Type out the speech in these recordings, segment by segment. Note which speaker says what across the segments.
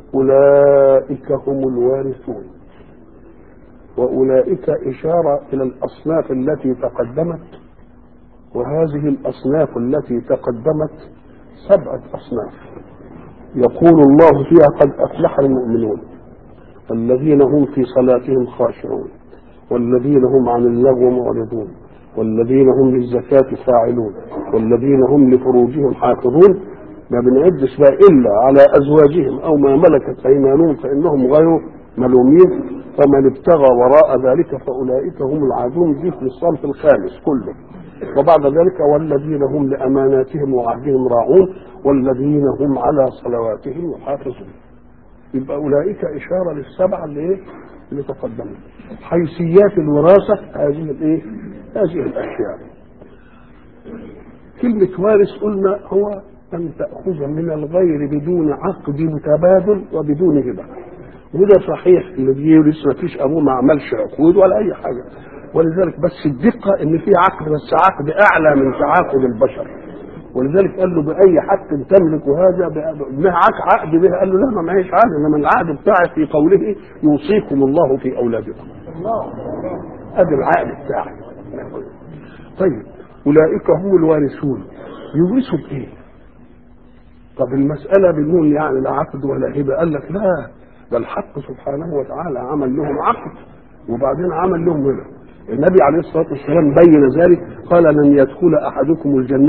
Speaker 1: أولئك هم الوارثون. وأولئك إشارة إلى الأصناف التي تقدمت، وهذه الأصناف التي تقدمت 7 أصناف يقول الله فيها: قد أفلح المؤمنون الذين هم في صلاتهم خاشعون والذين هم عن اللغو معرضون والذين هم للزكاة فاعلون والذين هم لفروجهم حافظون. ما بنعدش بقى إلا على أزواجهم أو ما ملكت أيمانهم فإنهم غير ملومين، فمن ابتغى وراء ذلك فأولئك هم العادون. دي في الصنف الخامس كله. وبعد ذلك: والذين هم لأماناتهم وعهدهم راعون والذين هم على صلواتهم يحافظون. يبقى أولئك إشارة للسبعة اللي تقدمت. حيثيات الوراثة هذه هذه الأشياء. كلمة وارث قلنا هو أن تأخذ من الغير بدون عقد متبادل وبدون هبة. وده صحيح، اللي بيورث ما فيش أبوه ما عملش عقود ولا أي حاجة، ولذلك بس الدقة إن في عقد، بس عقد أعلى من تعاقد البشر. ولذلك قال له: بأي حق تملك هذا؟ معك عقد به؟ قال له: لا، ما معيش عقد، انما العقد بتاعي في قوله: يوصيكم الله في اولادكم. ادي العقد بتاعي. طيب، اولئك هم الوارثون. يورثوا بايه؟ طب المساله بنقول يعني لا عقد ولا هبه. قال لك: لا، ده الحق سبحانه وتعالى عمل لهم عقد وبعدين عمل لهم هبه. النبي عليه الصلاه والسلام بين ذلك، قال: لن يدخل احدكم الجنه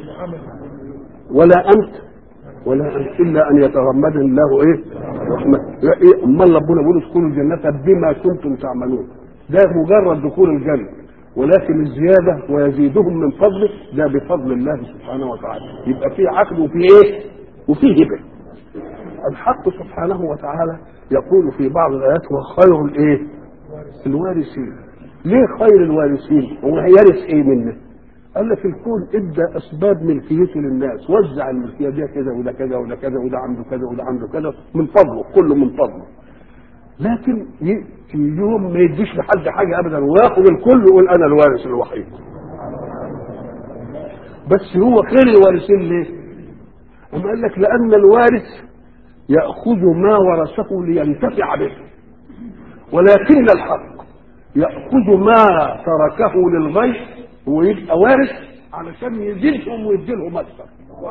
Speaker 1: ولا أنت إلا أن يتغمدني الله رحمة. أمال ربنا بيقول: ادخلوا الجنة بما كنتم تعملون. ده مجرد دخول الجنة، ولكن الزيادة ويزيدهم من فضله ده بفضل الله سبحانه وتعالى. يبقى في عقد وفي وفي هبة. الحق سبحانه وتعالى يقول في بعض الآيات: وخير الوارثين. ليه خير الوارثين؟ هو يرث منه؟ قال لك: الكون ادى اسباب ملكيته للناس، وزع الملكيه دي كذا وده كذا وده كذا وده عنده كذا وده عنده كذا من فضله، كله من فضله. لكن في يوم ما يديش لحد حاجه ابدا وياخذ الكل ويقول: انا الوارث الوحيد. بس هو خير الوارثين ليه؟ أما قال لك: لان الوارث ياخذ ما ورثه لينتفع به، ولكن الحق ياخذ ما تركه للغير ويبقى وارث علشان يزيدهم ويديلهم اكثر.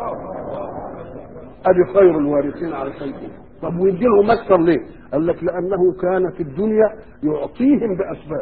Speaker 1: ادي خير الوارثين علشان كده. طب ويديلهم اكثر ليه؟ قال لك: لانه كان في الدنيا يعطيهم باسباب،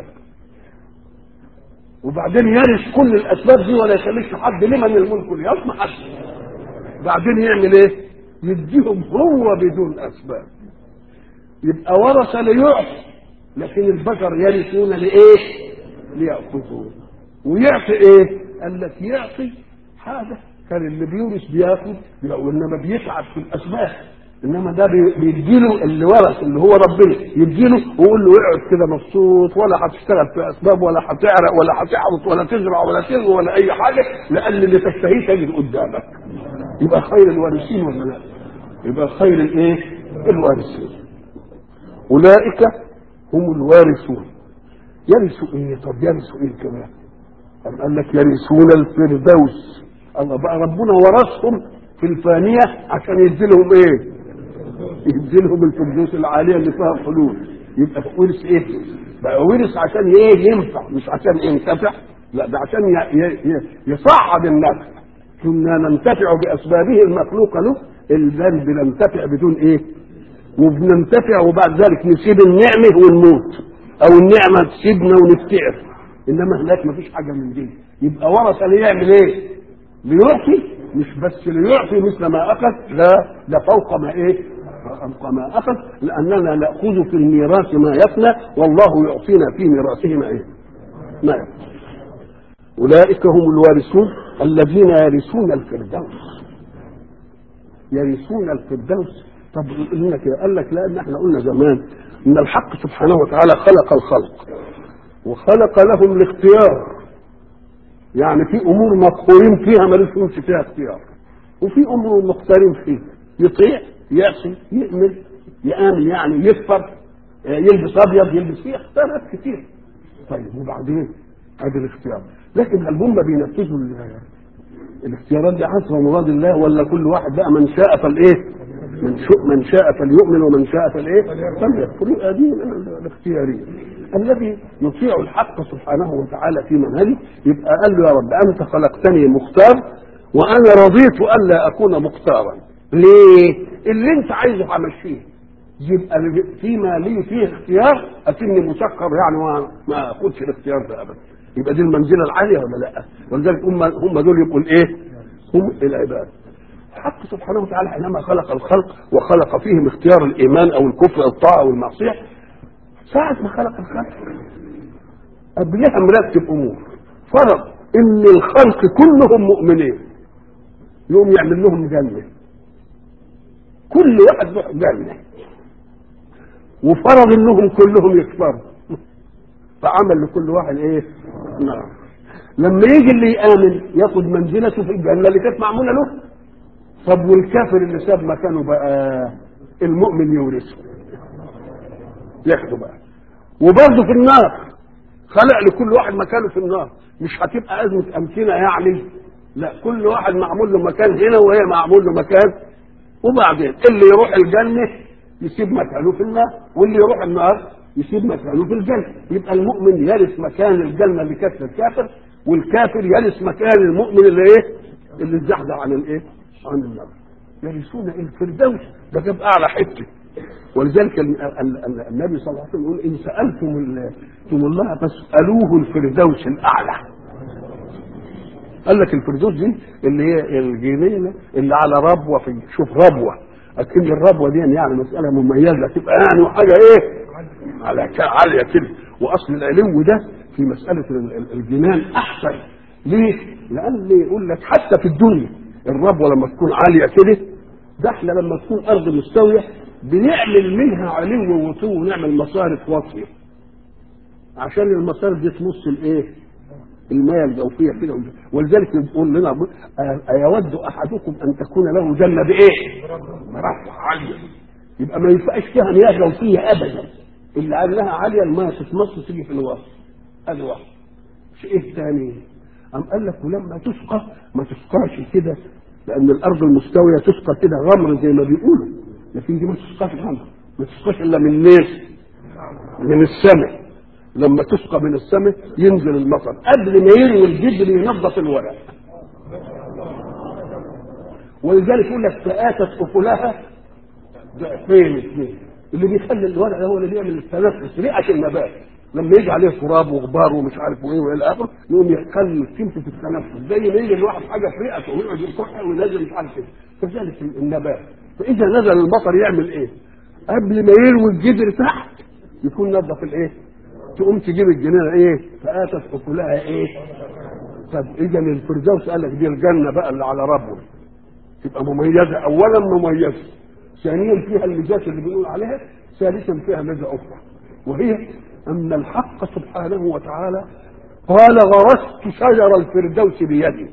Speaker 1: وبعدين يرث كل الاسباب دي ولا يخليش حد لمن الملك ليصنع حد. بعدين يعمل يديهم هو بدون اسباب. يبقى ورث ليعطي، لكن البشر يرثون ليأخذوا. ويعطي قال لك: يعطي حاجه كان اللي بيورث بياخد، وانما بيتعب في الاسباب، انما ده بيديله اللي ورث اللي هو ربنا، يديله ويقول له: اقعد كده مبسوط، ولا هتشتغل في اسباب ولا هتعرق ولا هتحرث ولا تزرع ولا تزرع ولا اي حاجه، لان اللي تشتهيه تجد قدامك. يبقى خير الوارثين ولا لا؟ يبقى خير الوارثين. اولئك هم الوارثون. يرثوا طب يرثوا كمان؟ قال لك: يرثون الفردوس. الله بقى ربنا ورثهم في الفانية عشان يديلهم يديلهم الفردوس العالية اللي فيها حلول. يبقى ورث بقى ورث عشان ينفع، مش عشان ينتفع. لا، ده عشان يصعد النفع. كنا ننتفع بأسبابه المخلوقة له، الذنب ننتفع بدون وبننتفع وبعد ذلك نسيب النعمة ونموت، او النعمة تسيبنا ونفتعر. انما هناك مفيش حاجة من دي. يبقى ورث ليعمل ليعطي، مش بس ليعطي مثل ما اخذ، لا، ده فوق ما اخذ، لاننا ناخذ في الميراث ما يفنى، والله يعطينا في ميراثه ما يفنى. اولئك هم الوارثون الذين يرثون الفردوس. يرثون الفردوس. طب انك قال لك: لان احنا قلنا زمان ان الحق سبحانه وتعالى خلق الخلق وخلق لهم الاختيار. يعني في امور مقهورين فيها مالوش فيها اختيار، وفي امور مختارين فيها، يطيع، يعصي، يؤمن، يآمن، يعني يكفر، يلبس ابيض، يلبس فيه اختيارات كتير. طيب وبعدين ادي الاختيار، لكن هل هم بينفذوا الاختيارات دي حسب مراد الله، ولا كل واحد بقى من شاء من شاء فليؤمن ومن شاء فليكفر. هذه الاختياريه. الذي يطيع الحق سبحانه وتعالى في منهجه يبقى قال له يا رب انت خلقتني مختار وانا رضيت الا اكون مختارا. ليه؟ اللي انت عايزه همشيه. يبقى فيما لي فيه اختيار اكني مسكر يعني ما اخدش الاختيار ده ابدا. يبقى دي المنزله العاليه ولا لا؟ ولذلك هم دول يبقوا الايه؟ هم العباد. الحق سبحانه وتعالى حينما خلق الخلق وخلق فيهم اختيار الايمان او الكفر او الطاعه او المعصيه، ساعه ما خلق الخلق قبلها مرتب امور. فرض ان الخلق كلهم مؤمنين يقوم يعمل لهم جنه، كل واحد له جنه، وفرض انهم كلهم يكفروا فعمل لكل واحد ايه؟ نار. لما يجي اللي يامن ياخد منزلته في الجنه اللي كانت معموله له. طب والكافر اللي ساب مكانه بقى المؤمن يورثه ياخده بقى. وبرضه في النار خلق لكل واحد مكانه في النار. مش هتبقى ازمه امكنه يعني، لا، كل واحد معمول له مكان هنا وهي معمول له مكان. وبعدين اللي يروح الجنه يسيب مكانه في النار، واللي يروح النار يسيب مكانه في الجنه. يبقى المؤمن يرث مكان الجنه اللي كانت للكافر، والكافر يرث مكان المؤمن اللي ايه؟ اللي اتزحزح عن الايه؟ عن النار. يرثون الفردوس، ده جاب اعلى حته. ولذلك النبي صلى الله عليه وسلم يقول ان سالتم الله فاسالوه الفردوس الاعلى. قال لك الفردوس دي اللي هي الجنينه اللي على ربوه. في شوف ربوه، اكيد الربوه دي يعني مساله مميزه تبقى يعني حاجه ايه؟ على عاليه كده. واصل العلو ده في مساله الجنان احسن. ليه؟ لان يقول لك حتى في الدنيا الربوه لما تكون عاليه كده، ده احنا لما تكون ارض مستويه بنعمل منها علو وطو ونعمل مصارف واطيه عشان المصارف دي تمص الايه؟ المياه الجوفيه كده. ولذلك يقول لنا ايود احدكم ان تكون له جنه بايه؟ مرفع عاليه، يبقى ما ينفعش فيها مياه جوفيه ابدا. اللي عاملاها عاليه المياه تتمص تيجي في الوسط. ادي واحد. ايه ثاني؟ قام قال لك ولما تسقى ما تسقاش كده، لان الارض المستويه تسقى كده غمر زي ما بيقولوا، لكن دي ما تسقاش غمر، ما تسقاش الا من ناس من السماء. لما تسقى من السماء ينزل المطر قبل ما يروي الجدر ينظف الورق. ولذلك يقول لك فآتت أكلها ضعفين اثنين. اللي بيخلي الورق هو اللي بيعمل التنفس رئة النبات. لما يجي عليه تراب وغبار ومش عارف ايه والى اخره يقوم يخلي قيمته في التنفس، زي ما يجي الواحد حاجه في رئته ويقعد يكح وينزل مش عارف ايه. كذلك النبات. فاذا نزل المطر يعمل ايه؟ قبل ما يروي الجدر تحت يكون نظف الايه؟ تقوم تجيب الجنينه ايه؟ فاتت اكلها ايه؟ طب اذا الفردوس قال لك دي الجنه بقى اللي على ربه تبقى مميزه. اولا مميزه، ثانيا فيها الميزات اللي بنقول عليها، ثالثا فيها ميزه اخرى وهي ان الحق سبحانه وتعالى قال غرست شجر الفردوس بيدي.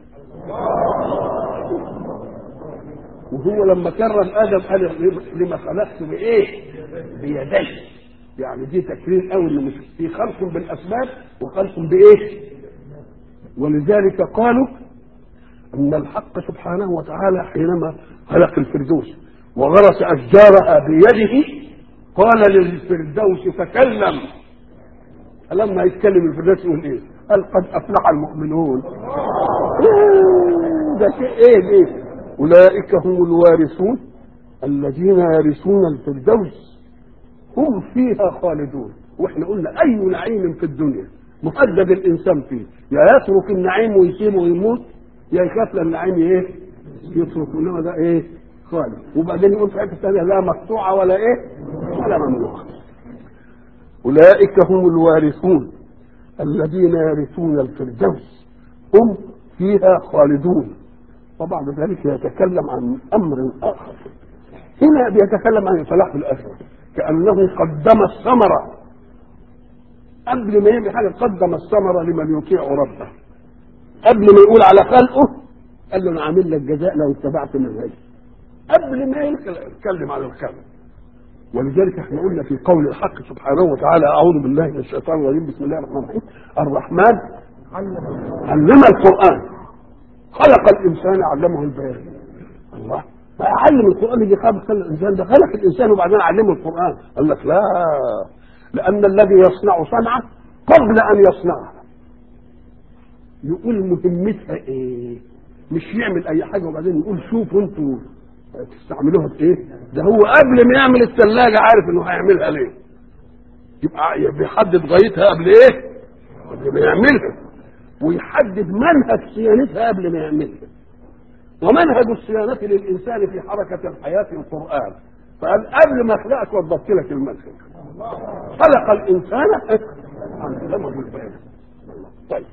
Speaker 1: وهو لما كرم ادم قال لما خلقت بايه؟ بيدي. يعني دي تكرير قوي انه مش في خلق بالاسباب وخلق بايه؟ ولذلك قالوا ان الحق سبحانه وتعالى حينما خلق الفردوس وغرس اشجارها بيده قال للفردوس تكلم. لما يتكلم الفردوس يقول ايه؟ قال قد افلح المؤمنون. ده شيء ايه ده؟ اولئك هم الوارثون الذين يرثون الفردوس هم فيها خالدون. واحنا قلنا اي نعيم في الدنيا مهدد الانسان فيه، يا يترك النعيم ويسيبه ويموت، يا يخاف النعيم ايه؟ يترك. انما ده ايه؟ خالد. وبعدين يقول في حته ثانيه لا مقطوعه ولا ايه؟ ولا ممنوعه. اولئك هم الوارثون الذين يرثون الفردوس هم فيها خالدون. وبعد ذلك يتكلم عن امر اخر. هنا بيتكلم عن الفلاح في الاخره كانه قدم الثمره قبل ما يعمل حاجه، قدم الثمره لمن يطيع ربه. قبل ما يقول على خلقه قال له انا عامل لك جزاء لو اتبعت منهجي، قبل ما يتكلم على الخلق. ولذلك احنا قلنا في قول الحق سبحانه وتعالى اعوذ بالله من الشيطان الرجيم بسم الله الرحمن الرحيم الرحمن علم القرآن خلق الانسان علمه البيان. الله، فأعلم القرآن اللي خلق الإنسان ده خلق الإنسان وبعدين علمه القرآن. قال لك لا، لأن الذي يصنع صنعة قبل أن يصنعها يقول مهمتها إيه، مش يعمل أي حاجة وبعدين يقول شوفوا أنتوا تستعملوها بإيه. ده هو قبل ما يعمل الثلاجة عارف إنه هيعملها ليه، يبقى بيحدد غايتها قبل إيه، قبل ما يعملها، ويحدد منهج صيانتها قبل ما يعملها. ومنهج الصيانة للإنسان في حركة الحياة القرآن، فقال قبل ما أخلقك وضبط لك المنهج. خلق الإنسان علمه البيان. طيب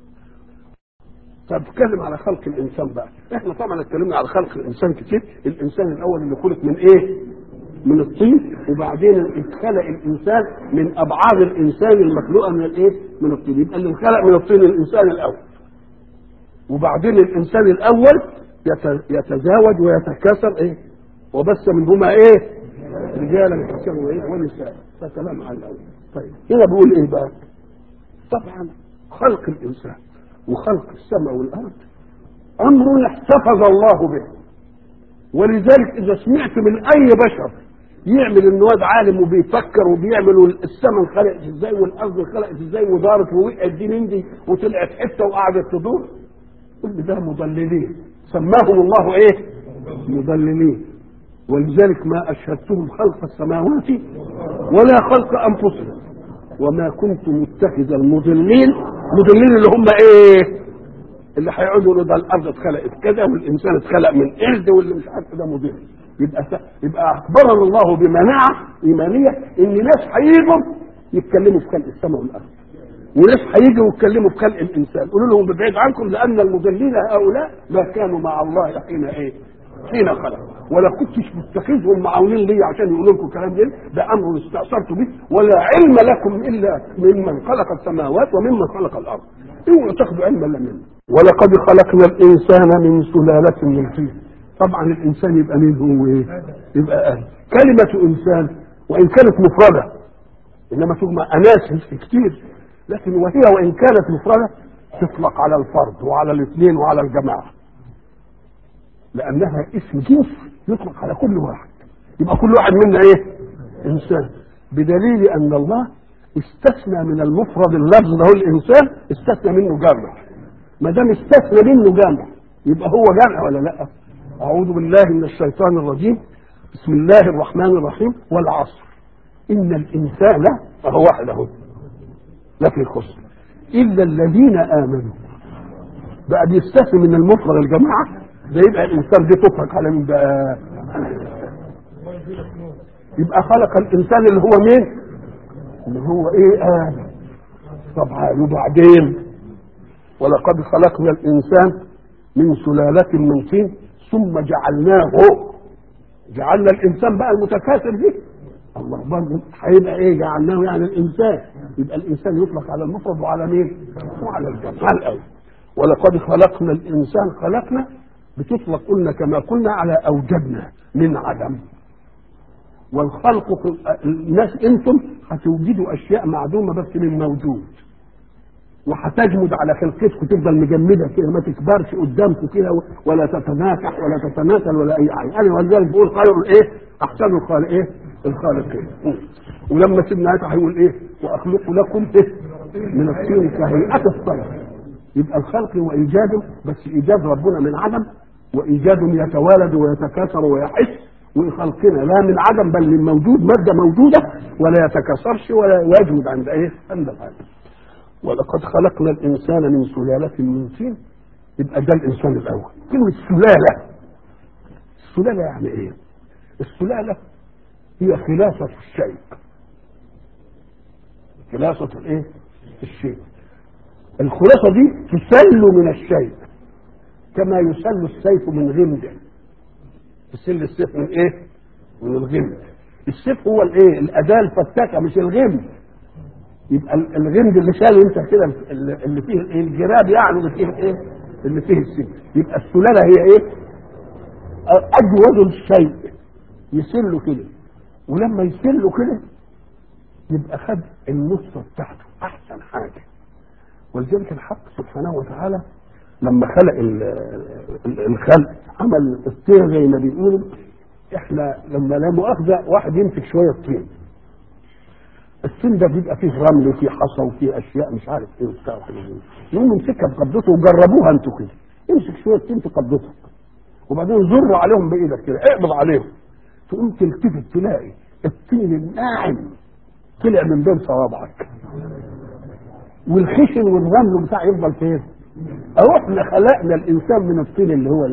Speaker 1: اتكلم على خلق الإنسان بقى. احنا طبعا اتكلمنا على خلق الإنسان كتير. الإنسان الأول اللي خلق من إيه؟ من الطين، وبعدين اتخلق الإنسان من أبعاد الإنسان المخلوقة من الإيه؟ من الطين. يبقى اللي انخلق من الطين الإنسان الأول، وبعدين الإنسان الأول يتزاوج ويتكاثر ايه، وبس منهما ايه، رجالا كثيرا وايه ونساء. ده كلام على الاول. طيب هنا بيقول ايه بقى؟ طبعا خلق الانسان وخلق السماء والارض امر احتفظ الله به، ولذلك اذا سمعت من اي بشر يعمل ان واد عالم وبيفكر وبيعمل السماء انخلقت ازاي والارض انخلقت ازاي ودارت ووقعت دي من دي وطلعت حته وقعدت تدور، كل ده مضللين سماهم الله ايه؟ مضللين. ولذلك ما اشهدتهم خلق السماوات ولا خلق انفسهم وما كنت متخذ المضلين. مضلين اللي هم ايه؟ اللي هيقعدوا يقولوا ده الارض اتخلقت كذا والانسان اتخلق من قرد واللي مش عارف ده مضل. يبقى اخبرنا الله بمناعه ايمانيه ان ناس هيجوا يتكلموا في خلق السماء والارض، وناس هيجوا يتكلموا في خلق الانسان. قولوا لهم ببعيد عنكم لان المضلين هؤلاء ما كانوا مع الله حين ايه؟ حين خلق. ولا كنتش متخذهم معاونين لي عشان يقولوا لكم الكلام ده امر استاثرت به، ولا علم لكم الا ممن خلق السماوات وممن خلق الارض. اوعوا تاخذوا علما الا منه. ولقد خلقنا الانسان من سلاله من طين. طبعا الانسان يبقى مين هو ايه؟ يبقى آدم. كلمه انسان وان كانت مفرده انما تجمع اناس كتير، لكن وهي وان كانت مفرده تطلق على الفرد وعلى الاثنين وعلى الجماعه، لانها اسم جنس يطلق على كل واحد. يبقى كل واحد منا ايه؟ انسان. بدليل ان الله استثنى من المفرد اللفظ ده الانسان، استثنى منه جمع. ما دام استثنى منه جمع يبقى هو جمع ولا لا؟ اعوذ بالله من الشيطان الرجيم. بسم الله الرحمن الرحيم. والعصر ان الانسان فهو واحد اهو لكن خسر الا الذين امنوا. بقى بيستثني من المفرد الجماعه، ده يبقى الانسان دي تطلق على مين بقى؟ يبقى خلق الانسان اللي هو مين؟ اللي هو ايه؟ آدم. طبعا. وبعدين ولقد خلقنا الانسان من سلالة من طين ثم جعلنا الانسان بقى المتكاثر دي. الله برضه هيبقى ايه؟ جعلناه يعني الانسان. يبقى الانسان يطلق على المفرد وعلى مين؟ وعلى الجمع الاول. ولقد خلقنا الانسان. خلقنا بتطلق قلنا كما قلنا على اوجدنا من عدم. والخلق الناس انتم هتوجدوا اشياء معدومه بس من موجود، وهتجمد على خلقتكم تفضل مجمده كده ما تكبرش قدامكم كده ولا تتناكح ولا تتناسل ولا اي حاجه. انا ولذلك بقول خير الايه؟ احسن الخالق ايه؟ الخالقين. ولما سيدنا عيسى هيقول ايه؟ واخلق لكم ايه؟ من الطين كهيئه الطير. يبقى الخلق وايجاده بس ايجاد ربنا من عدم، وايجاد يتوالد ويتكاثر ويحس، وخلقنا لا من عدم بل من موجود، ماده موجوده ولا يتكاثرش ولا يجمد عند ايه؟ عند العدم. ولقد خلقنا الانسان من سلاله من طين. يبقى ده الانسان الاول. كلمه سلاله، السلاله يعني ايه؟ السلاله هي خلاصه الشيء. خلاصه الايه؟ الشيء. الخلاصه دي تسل من الشيء كما يسل السيف من غمده. تسل السيف من ايه؟ من الغمد. السيف هو الايه؟ الاداه الفتاكه مش الغمد. يبقى الغمد اللي شاله انت كده اللي فيه الجراب يعني اللي فيه ايه؟ اللي فيه السيف. يبقى السلاله هي ايه؟ اجود الشيء يسله كده، ولما يسله كده يبقى خد النص بتاعته احسن حاجه. ولذلك الحق سبحانه وتعالى لما خلق الخلق عمل الطين زي ما بيقولوا. احنا لما لا مؤاخذه واحد يمسك شويه طين، الطين ده بيبقى فيه رمل وفيه حصى وفيه اشياء مش عارف ايه وبتاع وحاجات زي كده، يقوم يمسكها بقبضته وجربوها انتوا كده، امسك شويه طين في قبضتك وبعدين زر عليهم بايدك كده، اقبض عليهم، تقوم تلتفت تلاقي الطين الناعم طلع من بين صوابعك، والخشن والرمل بتاع يفضل فين؟ اهو احنا خلقنا الانسان من الطين اللي هو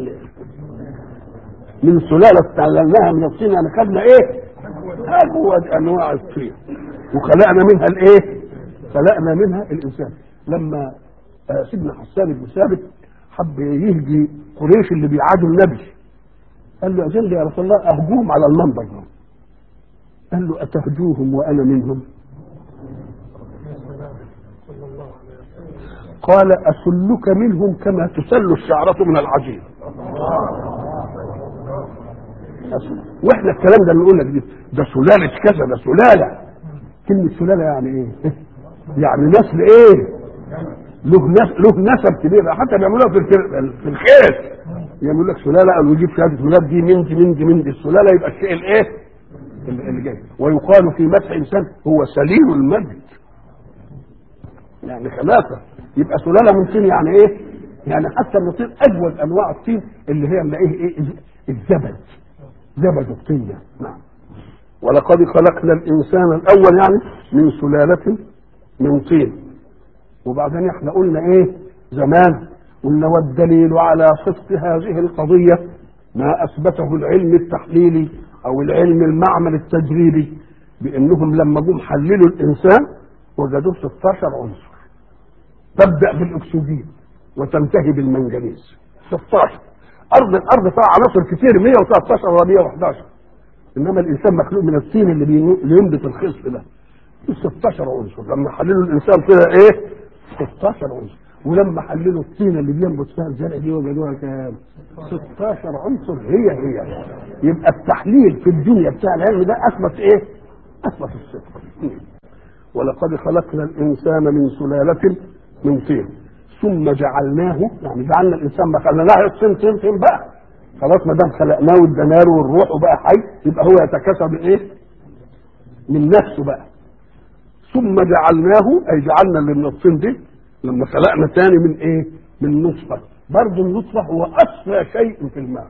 Speaker 1: من سلاله استعلناها من الطين، يعني خدنا ايه؟ اجود انواع الطين وخلقنا منها الايه؟ خلقنا منها الانسان. لما سيدنا حسان بن ثابت حب يهدي قريش اللي بيعادوا النبي، قال له اجل يا رسول الله اهجوهم على المنبر. قال له اتهجوهم وانا منهم؟ قال اسلك منهم كما تسل الشعرة من العجين. واحنا الكلام ده اللي نقول لك ده سلاله كذا، ده سلاله. كلمه سلاله يعني ايه؟ يعني نسل ايه؟ له نسب كبير، حتى بيعملوها في الخير يعمل لك سلاله او يجيب شهاده ميلاد دي من دي السلاله، يبقى الشيء الايه اللي جاي. ويقال في مدح انسان هو سليل المجد، يعني خلافه. يبقى سلاله من طين يعني ايه؟ يعني حتى من طين اجود انواع الطين اللي هي نلاقيه ايه؟ الزبد، زبد الطين. نعم. ولقد خلقنا الانسان الاول يعني من سلاله من طين. وبعدين احنا قلنا ايه زمان؟ قلنا والدليل على صدق هذه القضيه ما اثبته العلم التحليلي او العلم المعمل التجريبي، بانهم لما جم حللوا الانسان وجدوا 16 عنصر، تبدا بالاكسجين وتنتهي بالمنجنيز. 16. الارض فيها عناصر كتير 113 ولا 111، انما الانسان مخلوق من الطين اللي ينبت الخصب ده 16 عنصر. لما حللوا الانسان طلع ايه؟ 16 عنصر. ولما حللوا الطين اللي بينبت فيها الزرع دي وجدوها كام؟ 16 عنصر هي. يبقى التحليل في الدنيا بتاع العلم ده اثبت ايه؟ اثبت الصدق. ولقد خلقنا الانسان من سلاله من طين ثم جعلناه، يعني جعلنا الانسان ما خلقناه طين بقى خلاص، ما دام خلقناه والدمار والروح وبقى حي، يبقى هو يتكسب ايه؟ من نفسه بقى. ثم جعلناه اي جعلنا اللي من الطين دي لما خلقنا تاني من ايه؟ من نطفه. برضه النطفه هو اصفى شيء في الماء،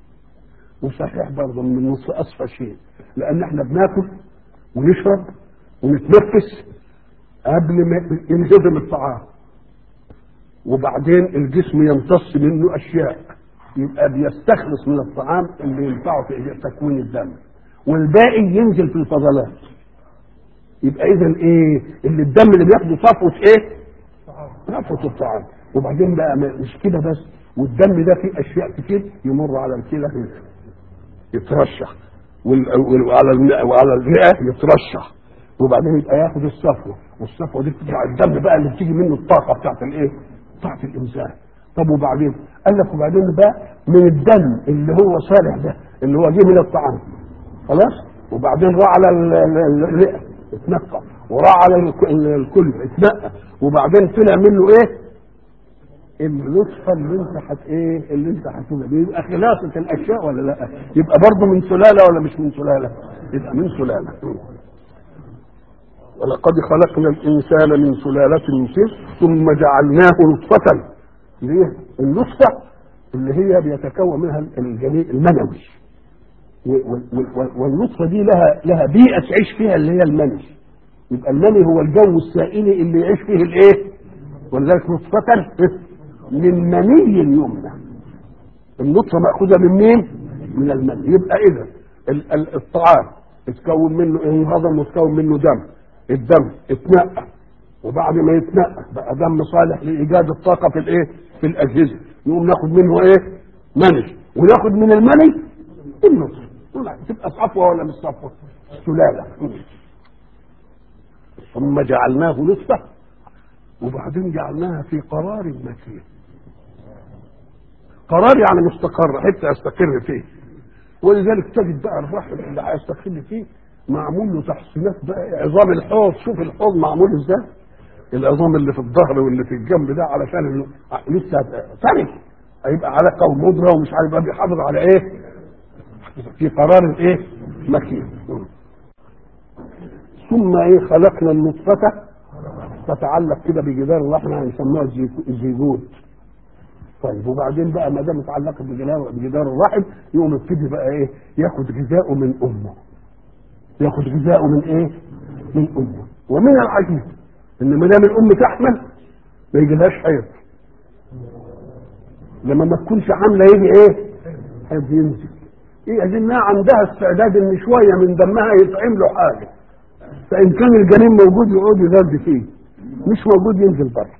Speaker 1: وصحيح برضه من النطفه اصفى شيء، لان احنا بناكل ونشرب ونتنفس قبل ما ينهضم الطعام، وبعدين الجسم يمتص منه اشياء، يبقى بيستخلص من الطعام اللي ينفعه في تكوين الدم، والباقي ينزل في الفضلات. يبقى اذا ايه اللي الدم اللي بياخده صفوه ايه؟ صفوه الطعام. وبعدين بقى مش كده بس، والدم ده فيه اشياء كتير يمر على الكلى يترشح، وعلى الرئه يترشح، وبعدين يبقى ياخد الصفوه، والصفوه دي بتطلع الدم بقى اللي بتيجي منه الطاقه بتاعت الايه؟ بتاعت الانسان. طب وبعدين قال لك وبعدين بقى من الدم اللي هو صالح ده اللي هو جه من الطعام خلاص، وبعدين راح على الرئه اتنقى، وراح على الكلى اتنقى، وبعدين طلع منه ايه؟ النطفه اللي انت ايه؟ اللي انت هتقولها بيبقى خلاصه الاشياء ولا لا؟ يبقى برضه من سلاله ولا مش من سلاله؟ يبقى من سلاله. ولقد خلقنا الانسان من سلاله من طين ثم جعلناه نطفه. ليه؟ النطفه اللي هي بيتكون منها الجنين المنوي، والنطفه دي لها بيئه تعيش فيها اللي هي المني. يبقى المني هو الجو السائلي اللي يعيش فيه الايه؟ ولذلك نطفه من مني يمنى. النطفه ماخوذه من مين؟ من المني. يبقى اذا الطعام اتكون منه انهضم وتكون منه دم، الدم اتنقى، وبعد ما يتنقى بقى دم صالح لايجاد الطاقه في الايه؟ في الاجهزه. نقوم ناخد منه ايه؟ مني، وناخد من المني النطفه. تبقى صفوه ولا مش صفوه؟ سلاله. ثم جعلناه نطفه وبعدين جعلناها في قرار مكين. قرار يعني مستقر، حتى يستقر فيه. ولذلك تجد بقى الرحم اللي هيستقر فيه معمول له تحسينات بقى، عظام الحوض، شوف الحوض معمول ازاي، العظام اللي في الظهر واللي في الجنب ده علشان لسه ثاني هيبقى علقه ومضغه ومش عارف يبقى بيحافظ على ايه في قرار ايه مكين. ثم ايه خلقنا النطفه تتعلق كده بجدار الرحم هنسموها الزيجوت. طيب وبعدين بقى ما دام متعلقه بجدار الرحم يقوم يبتدي بقى ايه ياخد غذاءه من امه. ياخد غذاءه من ايه؟ من امه. ومن العجيب ان ما دام الام تحمل ما يجيلهاش حيض. لما ما تكونش عامله يجي ايه؟ حيض ينزل. ايه لانها عندها استعداد ان شويه من دمها يطعم له حاجه. فان كان الجنين موجود يقعد يغذي فيه، مش موجود ينزل بره.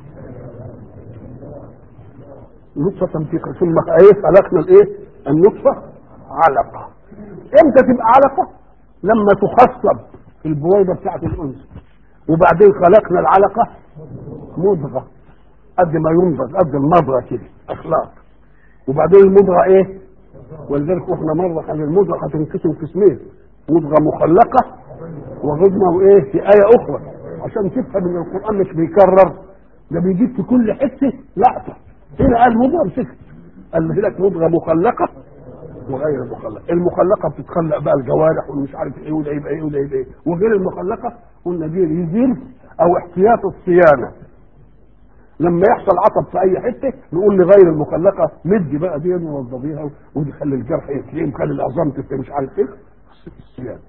Speaker 1: نطفة في ثم ايه خلقنا الايه؟ النطفة علقة. امتى تبقى علقة؟ لما تخصب في البويضة بتاعت الانثى. وبعدين خلقنا العلقة مضغة قد ما ينضغ قد المضغة كده اخلاق. وبعدين المضغة ايه؟ ولذلك احنا مرة عن المضغة هتنقسم قسمين، مضغة مخلقة وغضمة وايه في آية اخرى عشان تفهم ان القرآن مش بيكرر، ده بيجيب في كل حتة لقطة. هنا قال مضغة مسكت، قال لك مضغة مخلقة وغير مخلقة. المخلقة بتتخلق بقى الجوارح ومش عارف ايه وده يبقى ايه وده يبقى ايه، وغير المخلقة قلنا دي يزيل او احتياط الصيانة. لما يحصل عطب في اي حته نقول لغير المخلقه مدي بقى دي ووظفيها ودي خلي الجرح يتلئم خلي العظام مش عارف ايه الصيانه.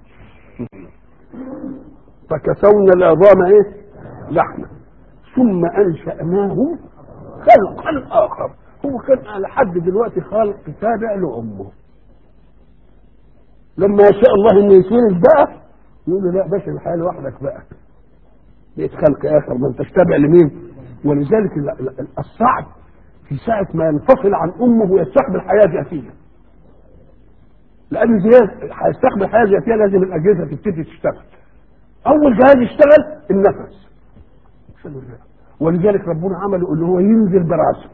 Speaker 1: فكسونا العظام ايه؟ لحمه ثم انشاناه خلقا اخر. هو كان على حد دلوقتي خالق تابع لامه. لما يشاء الله انه يتولد بقى يقول له لا باشا الحياه لوحدك بقى. بقيت خلق اخر ما انتش تابع لمين؟ ولذلك الصعب في ساعة ما ينفصل عن أمه ويستقبل حياة ذاتية. لأن هيستقبل حياة ذاتية لازم الأجهزة تبتدي تشتغل. أول جهاز يشتغل النفس. ولذلك ربنا عمله اللي هو ينزل براسه.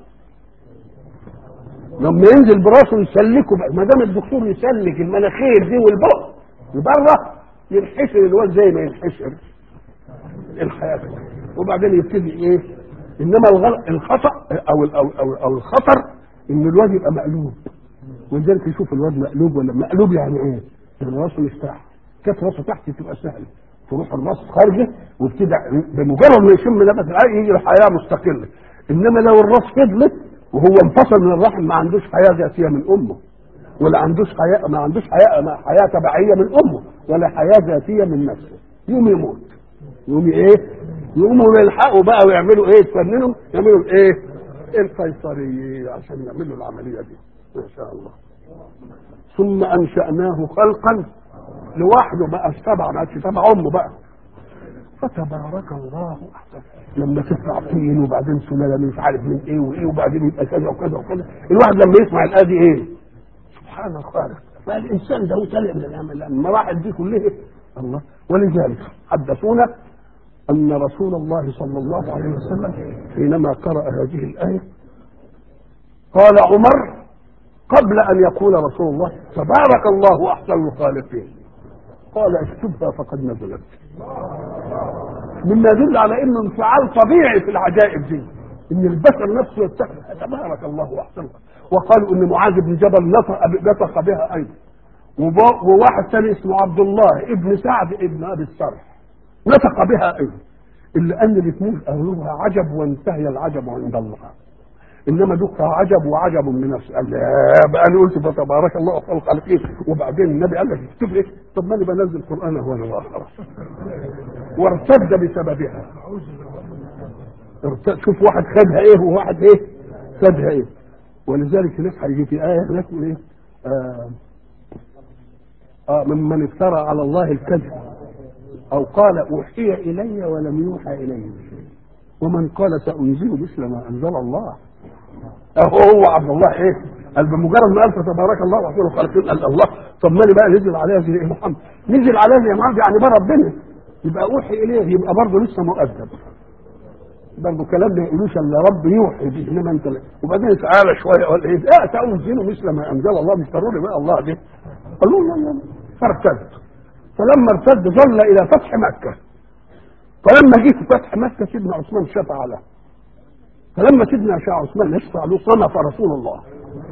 Speaker 1: لما ينزل براسه يسلكه بقى، ما دام الدكتور يسلك المناخير دي والبق بره ينحشر الواد زي ما ينحشر الحياة. وبعدين يبتدي ايه؟ انما الخطا او الخطر ان الواد يبقى مقلوب. ولذلك يشوف الواد مقلوب ولا مقلوب يعني ايه؟ يعني راسه يفتح، كانت راسه تحت تبقى سهله، تروح الراس خارجه وابتدى بمجرد ما يشم نفس العين يجي الحياه مستقله. انما لو الراس فضلت وهو انفصل من الرحم ما عندوش حياه ذاتيه من امه، ولا عندوش حياه ما عندوش حياه تبعيه من امه، ولا حياه ذاتيه من نفسه، يوم يموت. يوم ايه؟ يقوموا يلحقوا بقى ويعملوا ايه؟ يتفننوا يعملوا ايه؟ القيصريه عشان يعملوا العمليه دي ما شاء الله. ثم انشاناه خلقا لوحده بقى تبع ما عادش تبع امه بقى. فتبارك الله احسن. لما تطلع طين وبعدين سلاله مش عارف من ايه وايه وبعدين يبقى كذا وكذا وكذا، الواحد لما يسمع الآية ايه؟ سبحان الخالق. فالانسان ده متلئ من المراحل دي كلها الله. ولذلك حدثونا أن رسول الله صلى الله عليه وسلم حينما قرأ هذه الآية قال عمر قبل أن يقول رسول الله تبارك الله أحسن الخالقين قال اكتبها فقد نزلت. مما يدل على أنه انفعال طبيعي في العجائب دي أن البشر نفسه يتخذ تبارك الله أحسن. وقالوا أن معاذ بن جبل نطق بها أيضا. وواحد ثاني اسمه عبد الله ابن سعد ابن أبي الصرح نطق بها ايضا. الا ان الاثنين اهلها عجب وانتهي العجب عند الله. انما دكها عجب وعجب من نفسه. قال لا بقى انا قلت فتبارك الله احسن الخالقين وبعدين النبي قال لك اكتب ايه؟ طب ما انا بنزل قران هو انا واخر وارتد بسببها. شوف واحد خدها ايه وواحد ايه خدها ايه. ولذلك الناس هيجي في ايه هناك ايه ممن افترى على الله الكذب أو قال أوحي إلي ولم يوحى إلي شيء ومن قال سأنزل مثل ما أنزل الله. هو عبد الله إيه؟ قال بمجرد ما قال فتبارك الله وأحسن الخالقين قال الله طب مالي بقى نزل عليها زي محمد نزل عليها زي محمد يعني بقى ربنا يبقى أوحي إليه يبقى برضه لسه مؤدب برضه كلام ما يقولوش إلا رب يوحي به إنما أنت وبعدين تعالى شوية قال إيه؟ سأنزل مثل ما أنزل الله مش ضروري بقى الله دي قالوا لا فارتد. فلما ارتد ظل الى فتح مكة فلما جه في فتح مكه سيدنا عثمان شفع له، فلما سيدنا عثمان يشفع له صنف رسول الله،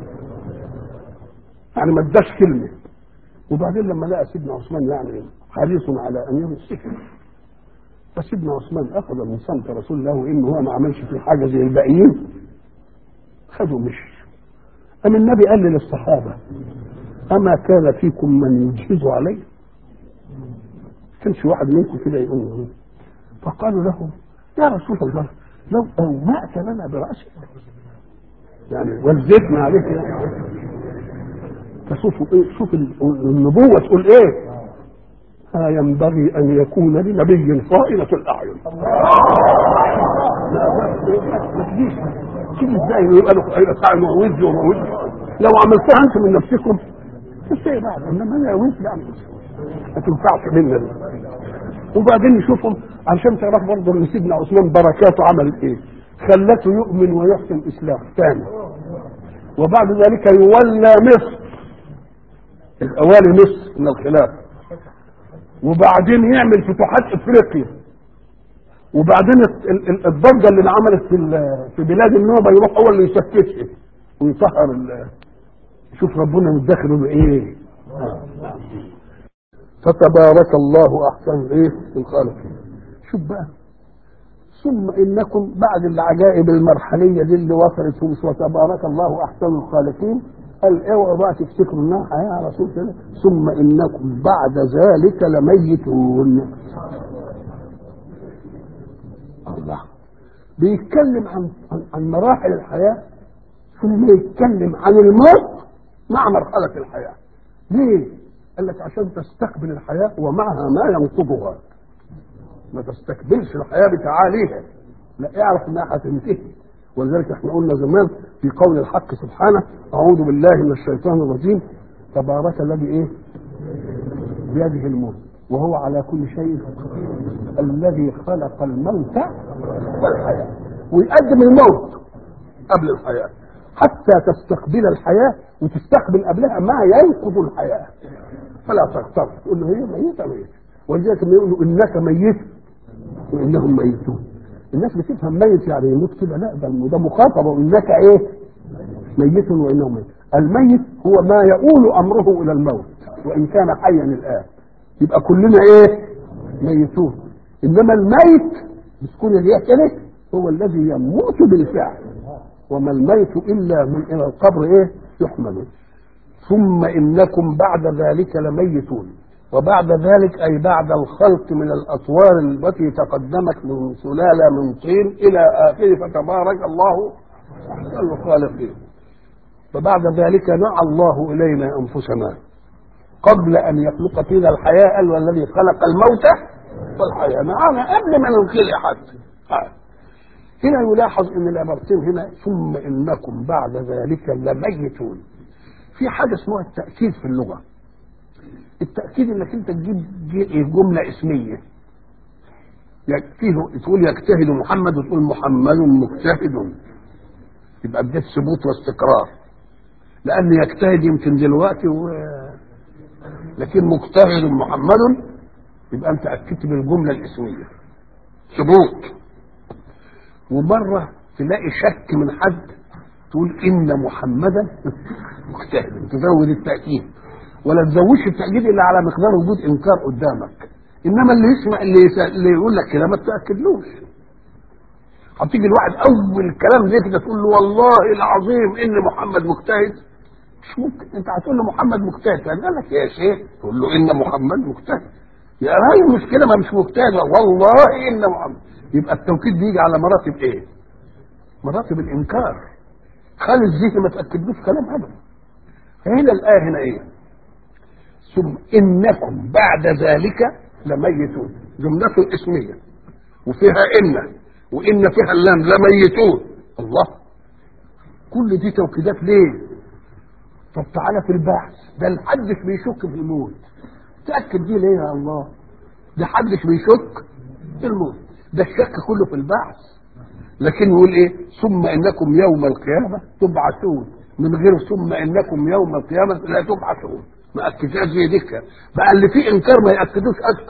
Speaker 1: يعني ما اداش كلمه. وبعدين لما لقى سيدنا عثمان يعني حريص على ان يمسكه، فسيدنا عثمان اخذ من صمت رسول الله وانه هو ما عملش في حاجه زي الباقيين، خدوا مشي. أم النبي قال للصحابه اما كان فيكم من يجهز عليه؟ كانش واحد منكم كده يقول له. فقالوا له يا رسول الله لو أومأت لنا برأسك، يعني وزتنا عليك يعني. فشوفوا ايه، شوف النبوة تقول ايه، ينبغي ان يكون لنبي صائلة الاعين. ما تجيش تيجي ازاي يبقى له صائل ووز وموز، لو عملتها انت من نفسكم ازاي بعد، انما انا وز لا ما تنفعش منا. وبعدين نشوفهم عشان تعرف برضه ان سيدنا عثمان بركاته عملت ايه، خلته يؤمن ويحسن اسلام ثاني، وبعد ذلك يولى مصر الاوالي مصر من الخلافه، وبعدين يعمل فتوحات افريقيا، وبعدين الضجه اللي عملت في بلاد النوبه يروح هو اللي يسكتها ويطهر. شوف ربنا متدخل بايه. فتبارك الله احسن ايه الخالقين. شوف بقى، ثم انكم بعد العجائب المرحليه دي اللي وصلت وتبارك الله احسن الخالقين، قال اوعوا بقى تفتكروا انها حياه يا رسول الله، ثم انكم بعد ذلك لميتون. الله بيتكلم عن مراحل الحياه، ثم يتكلم عن الموت مع مرحله الحياه. ليه؟ قال لك عشان تستقبل الحياه ومعها ما ينقضها، ما تستقبلش الحياه بتعاليها، لا اعرف انها هتنتهي. ولذلك احنا قلنا زمان في قول الحق سبحانه اعوذ بالله من الشيطان الرجيم تبارك الذي ايه بيده الموت وهو على كل شيء الذي خلق الموت والحياه، ويقدم الموت قبل الحياه حتى تستقبل الحياه وتستقبل قبلها ما ينقض الحياه، فلا تغتر تقول له هي ميته ميته. ولذلك يقولوا انك ميت وانهم ميتون. الناس بتفهم ميت يعني يموت كده، لا ده مخاطبه انك ايه ميت وانهم ميت. الميت هو ما يؤول امره الى الموت وان كان حيا الان، يبقى كلنا ايه ميتون. انما الميت بتكون الياء كده هو الذي يموت بالفعل، وما الميت الا من الى القبر ايه يحمل. ثم انكم بعد ذلك لميتون، وبعد ذلك أي بعد الخلق من الأطوار التي تقدمت من سلالة من طين إلى آخره، فتبارك الله أحسن الخالقين. فبعد ذلك نعى الله إلينا أنفسنا قبل أن يخلق فينا الحياة، قال والذي خلق الموت والحياة معنا قبل ما ننخلق حتى. هنا يلاحظ أن العبارتين هنا ثم إنكم بعد ذلك لميتون، في حاجة اسمها التأكيد في اللغة. التأكيد انك انت تجيب جملة اسمية، فيه تقول يجتهد محمد وتقول محمد مجتهد، يبقى بديت ثبوت واستقرار، لان يجتهد يمكن دلوقتي لكن مجتهد محمد يبقى انت اكدت بالجملة الاسمية ثبوت. ومرة تلاقي شك من حد تقول ان محمدا مجتهد، تزود التأكيد، ولا تزودش التأكيد الا على مقدار وجود انكار قدامك. انما اللي يسمع اللي يقول لك كده ما تاكدلوش. هتيجي الواحد اول كلام زي كده تقول له والله العظيم ان محمد مجتهد، مش ممكن. انت هتقول له محمد مجتهد قال لك يا شيخ تقول له ان محمد مجتهد، يا راجل مش كده ما مش مجتهد والله ان محمد. يبقى التوكيد بيجي على مراتب ايه؟ مراتب الانكار. خلي الذهن ما تاكدلوش كلام ابدا. هنا الايه هنا ايه؟ ثم انكم بعد ذلك لميتون، جملة اسمية وفيها وان فيها اللام لميتون. الله، كل دي توكيدات ليه؟ طب تعالى في البحث، ده محدش بيشك في الموت، تأكد دي ليه يا الله؟ ده محدش بيشك في الموت، ده الشك كله في البحث. لكن يقول ايه؟ ثم انكم يوم القيامة تبعثون، من غير ثم انكم يوم القيامة لا تبعثون، ما اكدهاش زي دي بقى. اللي فيه انكار ما ياكدوش اكتر،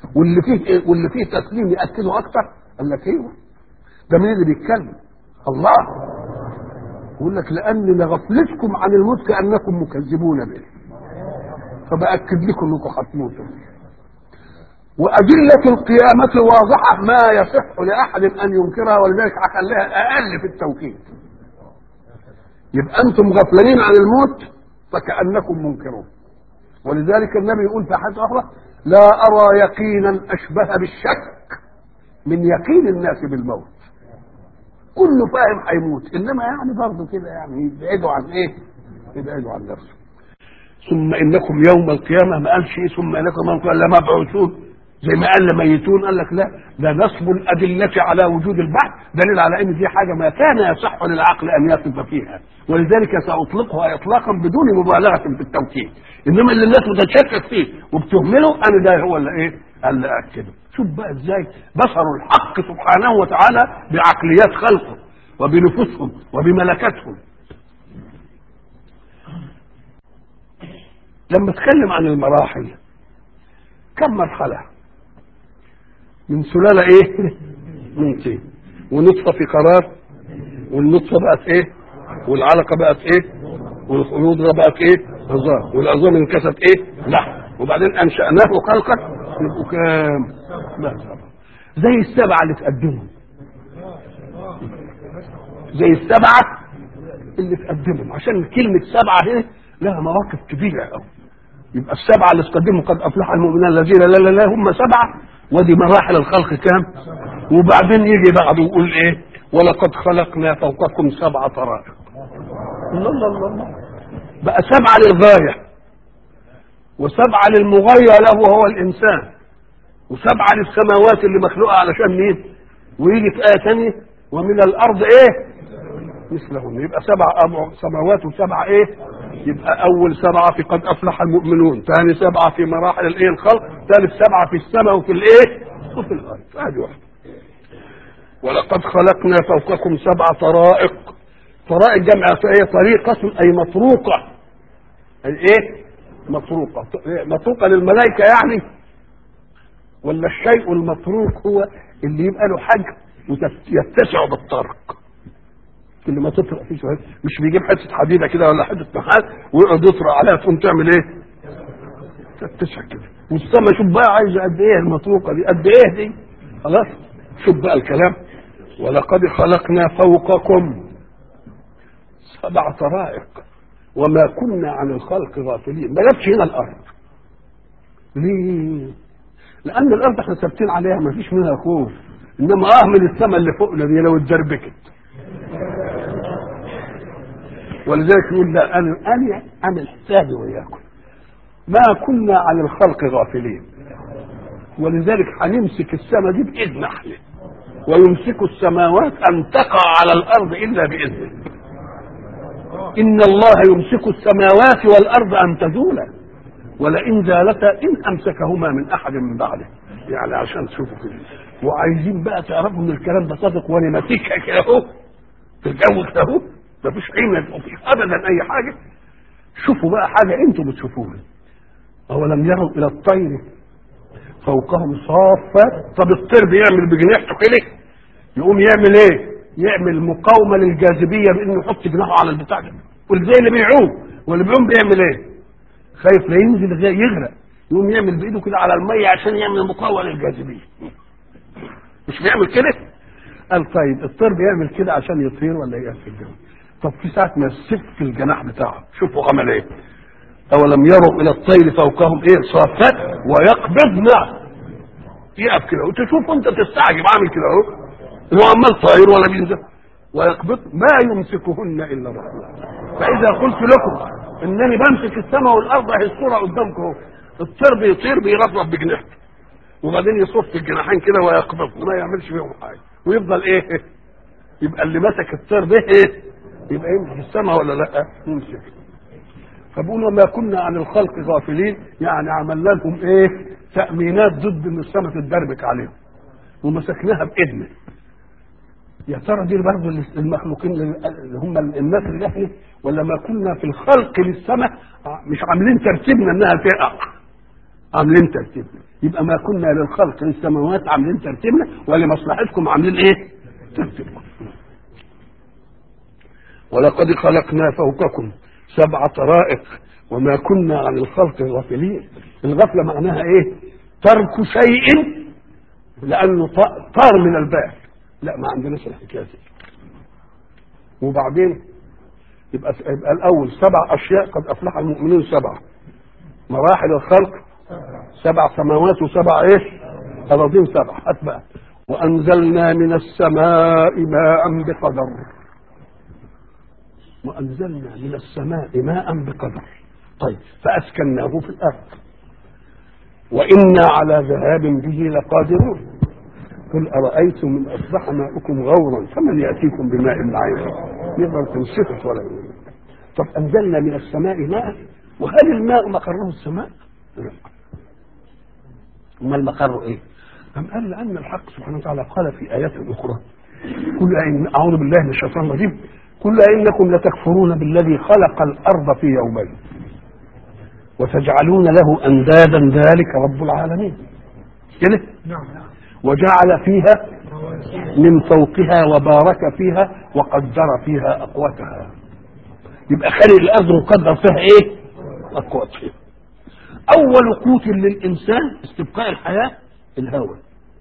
Speaker 1: واللي فيه تسليم ياكده اكتر. قال لك ايوه، ده مين اللي بيتكلم؟ الله. يقول لك لان لغفلتكم عن الموت كانكم مكذبون به، فباكد لكم انكم هتموتوا. وادله القيامه واضحه ما يصح لاحد ان ينكرها، ولذلك هخليها اقل في التوكيد. يبقى انتم غفلانين عن الموت فكانكم منكرون. ولذلك النبي يقول في حديث اخر: لا ارى يقينا اشبه بالشك من يقين الناس بالموت. كله فاهم هيموت، انما يعني برضه كده يعني يبعدوا عن ايه؟ يبعدوا عن نفسه. ثم انكم يوم القيامه، ما قالش ايه ثم انكم يوم القيامه مبعوثون زي ما قال ميتون. قال لك لا، ده نصب الادله على وجود البعث دليل على ان دي حاجه ما كان يصح للعقل ان يصف فيها، ولذلك ساطلقها اطلاقا بدون مبالغه في التوكيد. انما اللي الناس بتتشكك فيه وبتهمله انا ده هو اللي ايه؟ اللي اكده. شوف بقى ازاي بصروا الحق سبحانه وتعالى بعقليات خلقه وبنفوسهم وبملكاتهم. لما اتكلم عن المراحل، كم مرحله؟ من سلاله ايه؟ من طين، ونطفه في قرار، والنطفه بقت ايه؟ والعلقه بقت ايه؟ والمضغه بقت ايه؟ عظام، والعظام انكست ايه؟ لحم، وبعدين انشاناه خلقا. يبقوا كام؟ لا زي السبعه اللي تقدموا، زي السبعه اللي تقدموا، عشان كلمه سبعه هنا لها مواقف كبيره قوي. يبقى السبعه اللي تقدموا قد افلح المؤمنون الذين لا هم سبعه، ودي مراحل الخلق كام؟ وبعدين يجي بعده يقول ايه؟ ولقد خلقنا فوقكم سبع طرائق. الله الله الله، بقى سبعه للغايه، وسبعه للمغاية له وهو الانسان، وسبعه للسماوات اللي مخلوقه علشان مين؟ ويجي في ايه ثانيه ومن الارض ايه؟ مثلهن. يبقى سبع سماوات وسبع ايه؟ يبقى اول سبعه في قد افلح المؤمنون، ثاني سبعه في مراحل الايه؟ الخلق، ثالث سبعه في السماء وفي الايه؟ وفي الارض. هذه واحده. ولقد خلقنا فوقكم سبع طرائق. طرائق جمع ايه؟ طريقه اي مطروقه. ايه؟ مطروقه. مطروقه للملائكه يعني، ولا الشيء المطروق هو اللي يبقى له حجم ويتسع بالطرق؟ اللي ما تطرق فيه شويه، مش بيجيب حته حديده كده ولا حته نحاس ويقعد يطرق عليها تقوم تعمل ايه؟ تتسع كده. والسما شوف بقى عايزه قد ايه المطروقه دي؟ قد ايه دي؟ خلاص. شوف بقى الكلام: ولقد خلقنا فوقكم سبع طرائق وما كنا عن الخلق غافلين. ما جابش هنا الارض. ليه؟ لان الارض احنا ثابتين عليها ما فيش منها خوف، انما من السماء اللي فوقنا دي لو اتدربكت. ولذلك يقول لا انا اعمل حسابي وياكم، ما كنا عن الخلق غافلين. ولذلك هنمسك السماء دي باذن احنا، ويمسك السماوات ان تقع على الارض الا باذنه. ان الله يمسك السماوات والارض ان تزولا ولئن زالتا ان امسكهما من احد من بعده. يعني عشان تشوفوا كده، وعايزين بقى تعرفوا ان الكلام ده صادق وانا ماسكها كده اهو في الجو كده اهو، مفيش حين ابدا اي حاجه. شوفوا بقى حاجه انتم بتشوفوها: اولم يروا الى الطير فوقهم صافات. طب الطير بيعمل بجناحته كده، يقوم يعمل ايه؟ يعمل مقاومه للجاذبيه بانه يحط جناحه على البتاع ده. والزي اللي بيعوم، واللي بيعوم بيعمل ايه؟ خايف لا ينزل يغرق، يقوم يعمل بايده كده على الميه عشان يعمل مقاومه للجاذبيه. مش بيعمل كده؟ قال طيب الطير بيعمل كده عشان يطير ولا يقف في الجو؟ طب في ساعه ما يسك الجناح بتاعه شوفوا عمل ايه؟ اولم يروا الى الطير فوقهم ايه؟ صافات ويقبضن. يقف كده وتشوف انت تستعجب عامل كده اهو، هو عمال طاير ولا بينزل. ويقبض ما يمسكهن الا الرحمن. فاذا قلت لكم انني بمسك السماء والارض اهي الصوره قدامكم اهو، الطير بيطير بيرفرف بجناحته وبعدين يصف الجناحين كده ويقبض ما يعملش فيهم حاجه ويفضل ايه؟ يبقى اللي مسك الطير ده ايه؟ يبقى يمسك السماء ولا لا؟ يمسك. فبقولوا ما كنا عن الخلق غافلين، يعني عملنا لهم ايه؟ تأمينات ضد ان السماء تتدربك عليهم ومسكناها بإذنه. يا ترى دي برضه المخلوقين اللي هم الناس اللي احنا، ولا ما كنا في الخلق للسماء مش عاملين ترتيبنا انها تقع؟ عاملين ترتيبنا. يبقى ما كنا للخلق السماوات عاملين ترتيبنا، ولمصلحتكم عاملين ايه؟ ترتيبكم. ولقد خلقنا فوقكم 7 طرائق وما كنا عن الخلق غافلين. الغفله معناها ايه؟ ترك شيء لانه طار من البال. لا، ما عندناش الحكايه دي. وبعدين يبقى الاول 7 اشياء قد افلح المؤمنون. 7 مراحل الخلق، 7 سماوات و7 ايه؟ اراضين 7. اتبع وانزلنا من السماء ماء بقدر. وانزلنا من السماء ماء بقدر. طيب فاسكناه في الارض وإنا على ذهاب به لقادرون. قل أرأيتم من أصبح ماؤكم غورا فمن يأتيكم بماء معين؟ يقدر تنصفه ولا يقول. طب أنزلنا من السماء ماء، وهل الماء مقره السماء؟ لا. ما المقر إيه؟ أم قال لأن الحق سبحانه وتعالى قال في آيات أخرى قل أعوذ بالله من الشيطان الرجيم قل إنكم لتكفرون بالذي خلق الأرض في يومين وتجعلون له أندادا ذلك رب العالمين كده؟ نعم. وجعل فيها من فوقها وبارك فيها وقدر فيها أقواتها. يبقى خلق الأرض وقدر فيها إيه؟ أقواتها. أول قوت للإنسان استبقاء الحياة الهواء،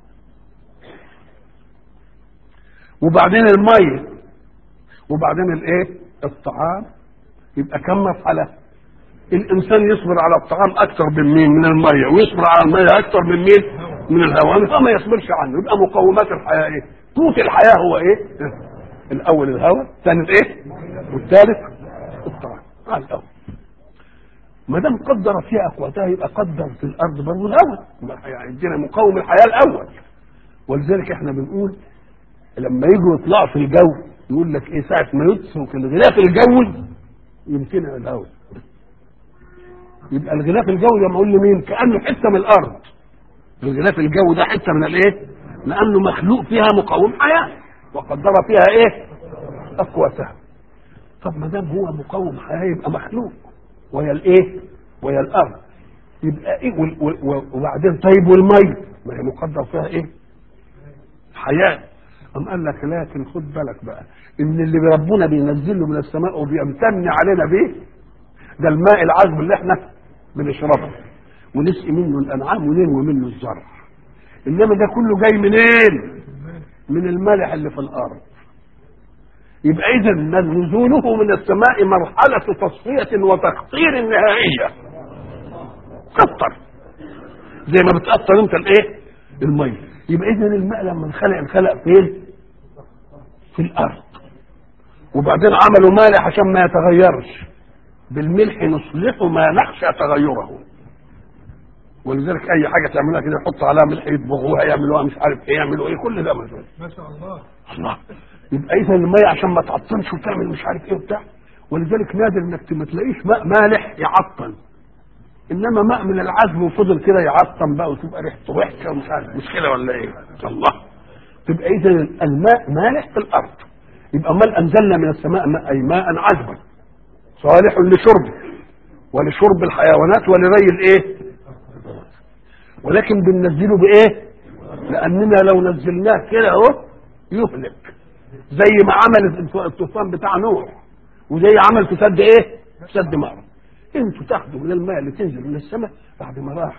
Speaker 1: وبعدين المية، وبعدين الإيه؟ الطعام. يبقى كم مرحلة؟ الانسان يصبر على الطعام اكثر من مين؟ من الميه. ويصبر على الميه اكثر من مين؟ من الهواء. فما يصبرش عنه. يبقى مقومات الحياه ايه؟ قوت الحياه هو ايه؟ الاول الهواء، الثاني الايه؟ والثالث الطعام. على الاول ما دام قدر فيها اقواتها يبقى قدر في الارض برضه الهواء. عندنا مقوم الحياه الاول. ولذلك احنا بنقول لما يجوا يطلعوا في الجو يقول لك ايه؟ ساعه ما يترك الغلاف الجوي يمكنها الهواء. يبقى الغلاف الجوي لما اقول لمين؟ كانه حته من الارض. الغلاف الجوي ده حته من الايه؟ لانه مخلوق فيها مقوم حياه وقدر فيها ايه؟ اقواتها. طب ما دام هو مقوم حياه يبقى مخلوق وهي الايه؟ وهي الارض. يبقى ايه؟ وبعدين طيب والميه ما هي مقدر فيها ايه؟ حياه. قام قال لك لكن خد بالك بقى ان اللي ربنا بينزله من السماء وبيمتن علينا بيه ده الماء العذب اللي احنا بنشربه ونسقي منه الانعام وننوي منه الزرع. انما ده كله جاي منين؟ من الملح اللي في الارض. يبقى اذا نزوله من السماء مرحله تصفيه وتقطير نهائيه. قطر زي ما بتقطر انت الايه؟ الميه. يبقى اذا الماء لما انخلق فين؟ في الارض. وبعدين عملوا مالح عشان ما يتغيرش. بالملح نصلح ما نخشى تغيره. ولذلك اي حاجه تعملها كده يحط عليها ملح يطبخوها يعملوها مش عارف ايه يعملوا ايه كل ده ما شاء الله. الله. يبقى اذا الميه عشان ما تعطنش وتعمل مش عارف ايه وبتاع. ولذلك نادر انك ما تلاقيش ماء مالح يعطن. انما ماء من العذب وفضل كده يعطن بقى وتبقى ريحته وحشه ومش عارف مشكله ولا ايه. الله. تبقى اذا الماء مالح في الارض. يبقى امال انزلنا من السماء ماء اي ماء عذبا صالح لشرب ولشرب الحيوانات ولري الايه؟ ولكن بننزله بايه؟ لاننا لو نزلناه كده اهو يهلك زي ما عمل الطوفان بتاع نوح وزي عمل في سد ايه؟ سد مأرب. انتوا تاخدوا من الماء اللي تنزل من السماء بعد ما راح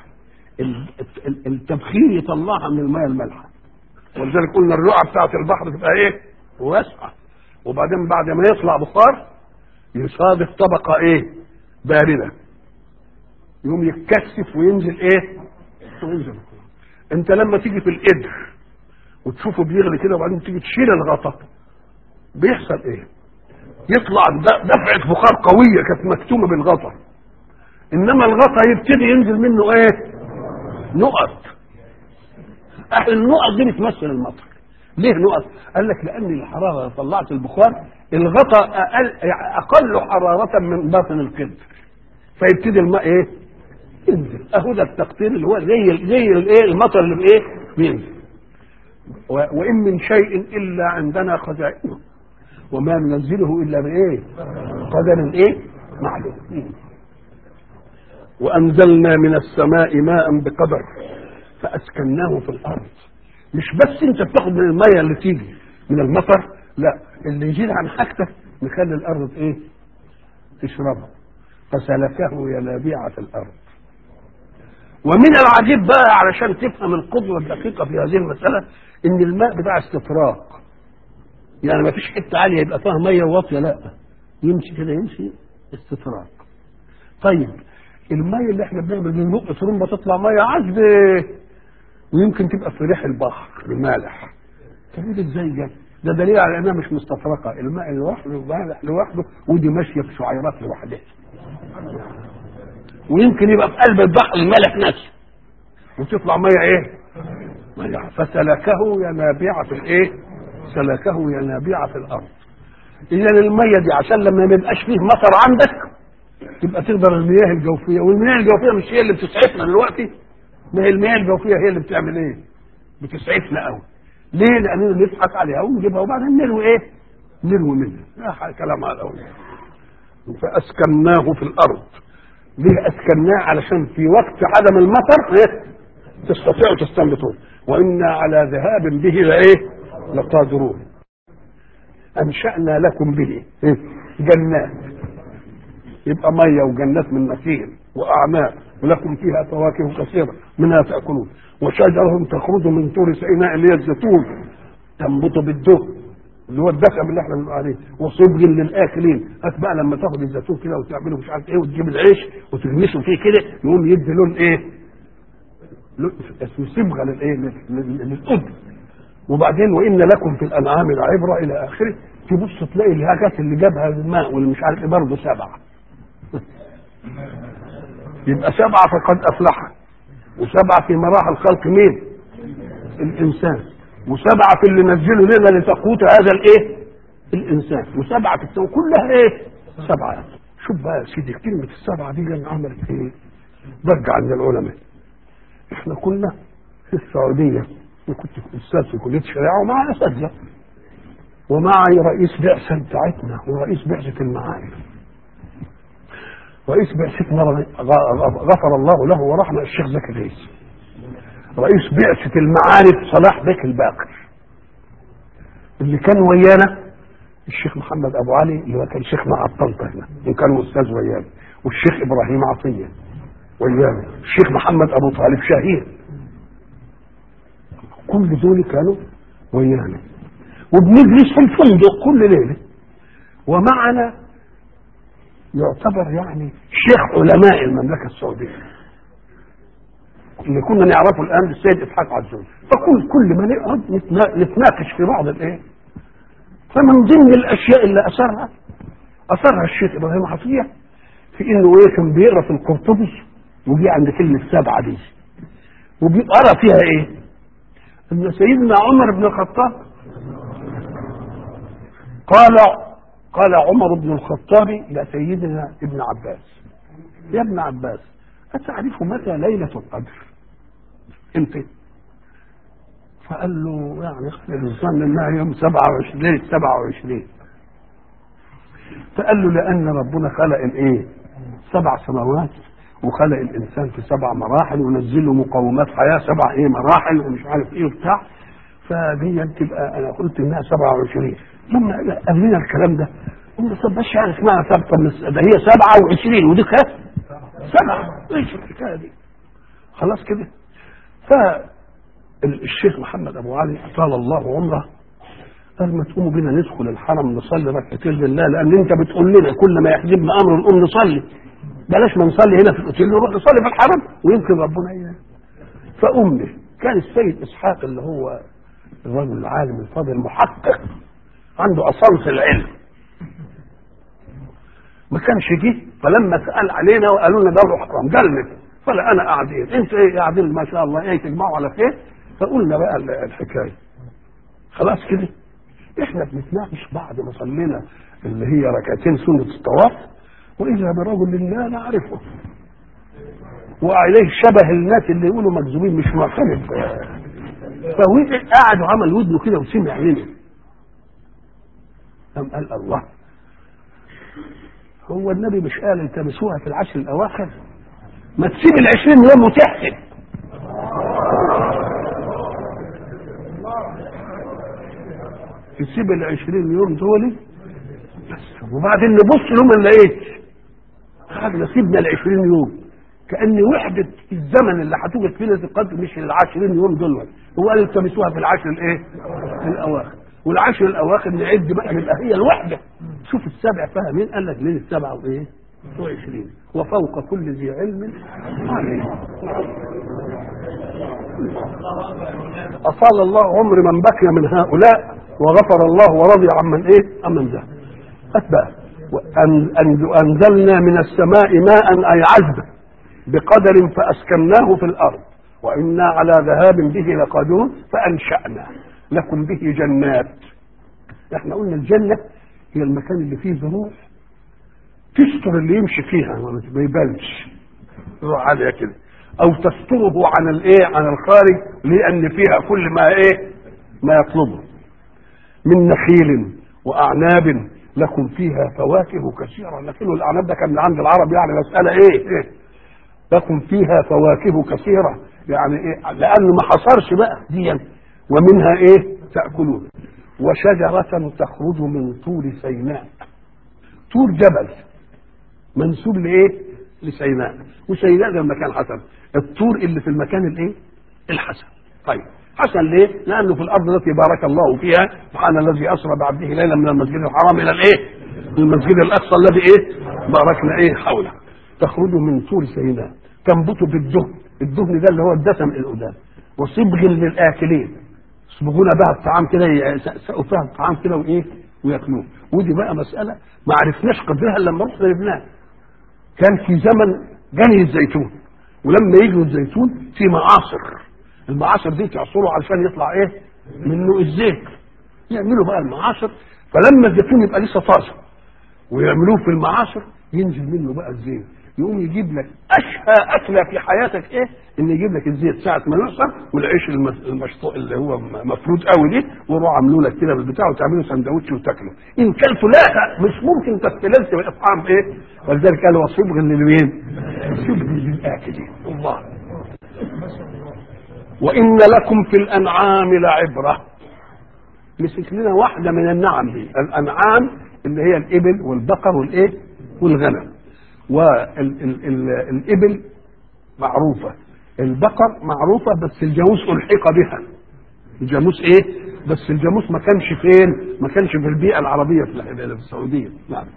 Speaker 1: التبخير يطلعها من الماء المالحه. ولذلك قلنا الرقعه بتاعت البحر تبقى ايه؟ واسعه. وبعدين بعد ما يطلع بخار يصادف طبقه ايه؟ بارده يوم يتكثف وينزل ايه؟ وينزل. انت لما تيجي في القدر وتشوفه بيغلي كده وبعدين تيجي تشيل الغطا بيحصل ايه؟ يطلع دفعه بخار قويه كانت مكتومه بالغطا. انما الغطا يبتدي ينزل منه ايه؟ نقط. النقط دي بتمثل المطر. ليه نقط؟ قال لك لان الحراره اللي طلعت البخار الغطا اقل حراره من باطن القدر فيبتدي الماء ايه؟ ينزل. اهو ده التقطير اللي هو زي الايه؟ المطر اللي بايه؟ بينزل. وان من شيء الا عندنا خزائنه وما ننزله الا بايه؟ قدر ايه؟ معلوم. وأنزلنا من السماء ماء بقدر فأسكناه في الأرض. مش بس أنت بتاخد من المية اللي تيجي من المطر، لا، اللي يزيد عن حاجتك نخلي الأرض إيه؟ تشربها. فسلكه ينابيع في الأرض. ومن العجيب بقى علشان تفهم القدرة الدقيقة في هذه المسألة إن الماء بتاع استطراق، يعني ما فيش حتة عالية يبقى فيها مية واطية، لا، يمشي كده، يمشي استطراق. طيب المية اللي احنا بنعمل بنبق ترمبة تطلع مية عذبة ويمكن تبقى في ريح البحر المالح. طب ازاي جت؟ ده دليل على انها مش مستطرقة، الماء لوحده مالح لوحده ودي ماشية في شعيرات لوحدها. ويمكن يبقى في قلب البحر المالح نفسه وتطلع مية ايه؟ مية. فسلكه ينابيع في الايه؟ سلكه ينابيع في الارض. اذا المية دي عشان لما ما يبقاش فيه مطر عندك تبقى تقدر المياه الجوفيه، والمياه الجوفيه مش هي اللي بتسعفنا دلوقتي؟ ما هي المياه الجوفيه هي اللي بتعمل ايه؟ بتسعفنا قوي. ليه؟ لاننا نضحك عليها ونجيبها وبعدين نروي ايه؟ نروي منها. كلام على الاول. فاسكناه في الارض. ليه اسكناه؟ علشان في وقت عدم المطر ايه؟ تستطيعوا تستنبطون. وانا على ذهاب به لايه؟ لقادرون. انشانا لكم به إيه؟ جنات، يبقى ميه وجنات من نخيل واعناب ولكم فيها فواكه كثيره منها تاكلون، وشجره تخرج من طور سيناء اللي هي الزيتون تنبت بالدهن اللي هو الدسم اللي احنا بنقول عليه، وصبغ للاكلين. هات بقى لما تاخد الزيتون كده وتعمله مش عارف ايه وتجيب العيش وتغمسه فيه كده يقوم يدي لون ايه؟ اسمه صبغه للايه؟ للقدر. وبعدين وان لكم في الانعام العبره الى اخره. تبص تلاقي الحاجات اللي جابها الماء واللي مش عارف ايه برضه 7. يبقى 7 فقد أفلح. و7 في مراحل خلق مين؟ الإنسان. و7 في اللي نزله لنا لتقوت هذا الإيه؟ الإنسان. و7 في السماء كلها إيه؟ 7. شوف بقى يا سيدي كلمة 7 دي عملت إيه؟ ضجة عند العلماء. إحنا كنا في السعودية، كنت أستاذ في كلية الشريعة ومع أساتذة ومعي رئيس بعثة بتاعتنا ورئيس بعثة المعارف. رئيس بعثتنا غفر الله له ورحمه الشيخ زكي الرئيس. رئيس بعثة المعارف صلاح بك الباقر. اللي كان ويانا الشيخ محمد ابو علي اللي هو كان شيخنا على الطنطا هنا وكان استاذ ويانا، والشيخ ابراهيم عطيه ويانا، الشيخ محمد ابو طالب شهير. كل دول كانوا ويانا وبنجلس في الفندق كل ليله، ومعنا يعتبر يعني شيخ علماء المملكة السعودية اللي كنا نعرفه الآن السيد إسحاق عزوز. فكل ما نقعد نتناقش في بعض الإيه. فمن ضمن الأشياء اللي أثرها الشيخ إبراهيم عطية في إنه إيه كان بيقرأ في القرطبي وجي عند كلمة 7 دي وبيقرأ فيها إيه؟ إن سيدنا عمر بن الخطاب قال عمر بن الخطاب لسيدنا ابن عباس: يا ابن عباس أتعرف متى ليلة القدر؟ امتى؟ فقال له يعني خلال الظن انها يوم 27 ليلة 27. فقال له لأن ربنا خلق الايه؟ 7 سماوات وخلق الإنسان في 7 مراحل ونزل له مقومات حياة 7 ايه مراحل ومش عارف ايه وبتاع. فدي تبقى انا قلت انها 27. لما قال لنا الكلام ده قلنا طب مش عارف اسمها ثابته ده هي 27 ودي كام؟ 7. ايش الحكايه دي؟ خلاص كده. فالشيخ محمد ابو علي طال الله عمره قال ما تقوموا بينا ندخل الحرم نصلي ركعتين لله، لان انت بتقول لنا كل ما يحجبنا امر نقوم نصلي، بلاش ما نصلي هنا في الاوتيل نروح نصلي في الحرم ويمكن ربنا ايه. فامي كان السيد اسحاق اللي هو الرجل العالم الفاضل المحقق عنده اصالة العلم ما كانش جه. فلما سأل علينا وقالوا لنا ده حرام قال فلا انا قاعدين انت ايه قاعدين ما شاء الله ايه تجمعوا على خير. فقلنا بقى الحكايه خلاص كده. احنا بنتناقش بعد ما صلينا اللي هي ركعتين سنه الطواف واذا برجل لا نعرفه وعليه شبه الناس اللي يقولوا مجذوبين مش معترف. فهو قاعد وعمل ودنه كده وسمع لنا. قال الله هو النبي مش قال التمسوها في العشر الاواخر؟ ما تسيب ال20 يوم وتحسب. تسيب ال20 يوم دول بس، وبعدين نبص لهم نلاقيه هذا نسيبنا ال20 يوم كأن وحدة الزمن اللي هتوجد فيه ليلة القدر مش ال20 يوم دول. هو قال التمسوها في العشر الايه؟ الاواخر، والعشر الاواخر نعد بقى يبقى هي الوحدة. شوف السبع فيها مين؟ قال لك ليلة 7 وايه؟ و20 وفوق كل ذي علم عليم. أصال الله عمر من بكى من هؤلاء وغفر الله ورضي عمن ايه؟ عمن ذهب. أتبع أنزلنا من السماء ماء أي عذبا بقدر فأسكناه في الأرض وإنا على ذهاب به لقادرون فأنشأنا لكم به جنات. احنا قلنا الجنة هي المكان اللي فيه ظروف تستر اللي يمشي فيها ما يبانش روح عالية كده، أو تستره عن الايه؟ عن الخارج، لأن فيها كل ما ايه؟ ما يطلبه من نخيل وأعناب لكم فيها فواكه كثيرة. لكن الأعناب ده كان من عند العرب يعني مسألة ايه؟ لكم فيها فواكه كثيرة يعني ايه؟ لأنه ما حصرش بقى دي. ومنها ايه؟ تأكلون. وشجرة تخرج من طور سيناء. طور جبل منسوب لايه؟ لسيناء، وسيناء ده المكان حسن. الطور اللي في المكان الايه؟ الحسن. طيب حسن ليه؟ لأنه في الأرض التي بارك الله فيها سبحان الذي أسرى بعبده ليلا من المسجد الحرام إلى الايه؟ المسجد الأقصى الذي ايه؟ باركنا ايه؟ حوله. تخرج من طور سيناء تنبت بالدهن. الدهن ده اللي هو الدسم القدام، وصبغ للآكلين، يصبغون بها الطعام كده، يسقوا فيها الطعام كده وايه؟ وياكلوه. ودي بقى مسألة ما عرفناش قدرها لما رحنا لبنان. كان في زمن جني الزيتون، ولما يجوا الزيتون في معاصر، المعاصر دي تعصروا علشان يطلع ايه؟ منه الزيت. يعملوا بقى المعاصر، فلما الزيتون يبقى لسه طازه ويعملوه في المعاصر ينزل منه بقى الزيت. يقوم يجيب لك اشهى اكله في حياتك ايه؟ ان يجيب لك الزيت ساعه ما يعصر، والعيش المشطوق اللي هو مفروض قوي دي، ويروح عاملوا لك كده بالبتاع وتعملوا سندوتش وتاكله. ان كلته لا مش ممكن تستلذ بالاطعام ايه؟ ولذلك قال وصبغ للمين؟ صبغ للاكلين. الله. وان لكم في الانعام لعبره. مسك لنا واحده من النعم دي. الانعام اللي هي الابل والبقر والايه؟ والغنم. والإبل معروفة، البقر معروفة، بس الجاموس ألحق بها. الجاموس إيه؟ بس الجاموس ما كانش فين؟ ما كانش في البيئة العربية في السعودية. نعم.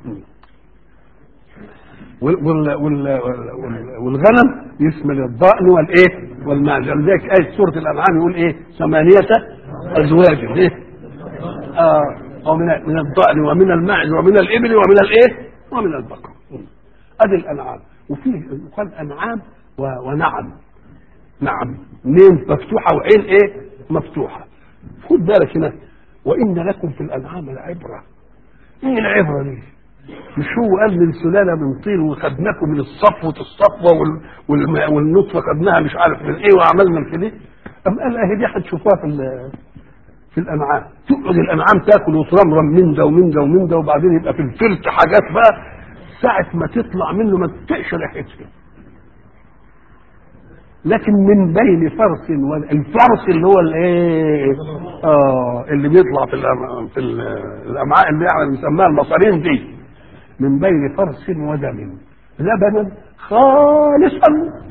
Speaker 1: والغنم يشمل الضأن والإيه؟ والماعز. لذلك آية سورة الأنعام يقول إيه؟ 8 أزواج إيه؟ من الضأن ومن الماعز ومن الإبل ومن الإيه؟ ومن البقر. ادي الانعام. وفيه يقال انعام ونعم. نعم ميم مفتوحه وعين ايه؟ مفتوحه. خد بالك هنا وان لكم في الانعام العبره. ايه العبره دي؟ مش هو قال من سلاله من طين وخدناكم من الصفوه والنطفه خدناها مش عارف من ايه وعملنا كده؟ ام قال اهي دي هتشوفوها في الانعام. تقعد الانعام تاكل وترمرم من ده ومن ده ومن ده، وبعدين يبقى في الفلت حاجات بقى ساعة ما تطلع منه ما تطقش ريحتها. لكن من بين فرس الفرس اللي هو الايه؟ اللي بيطلع في الامعاء اللي احنا بنسميها المصارين دي، من بين فرس ودم لبنا خالصا.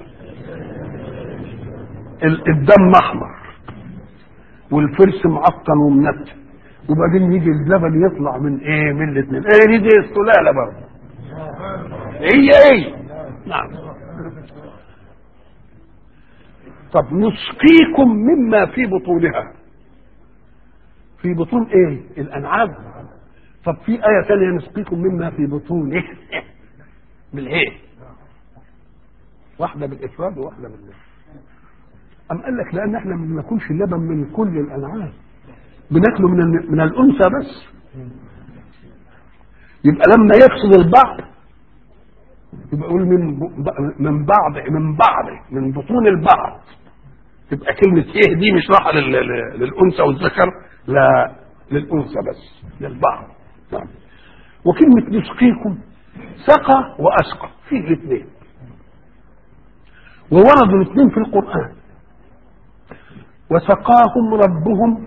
Speaker 1: الدم احمر والفرس معطن ومنتن، وبعدين يجي اللبن يطلع من ايه؟ من الاثنين. ايه دي السلاله برضه هي ايه؟ نعم. طب نسقيكم مما في بطونها. في بطون ايه؟ الانعام. طب في آية ثانية نسقيكم مما في بطونه بالايه؟ واحدة بالافراد وواحدة بالله. أم قال لك لأن احنا ما بناكلش اللبن من كل الأنعام، بناكله من الأنثى بس. يبقى لما يفصل البعض يبقى يقول من بعض من بطون البعض. تبقى كلمة ايه دي مش راحة للأنثى والذكر، لا للأنثى بس للبعض. وكلمة نسقيكم سقى وأسقى فيه الاثنين. ووردوا الاثنين في القرآن. وسقاهم ربهم،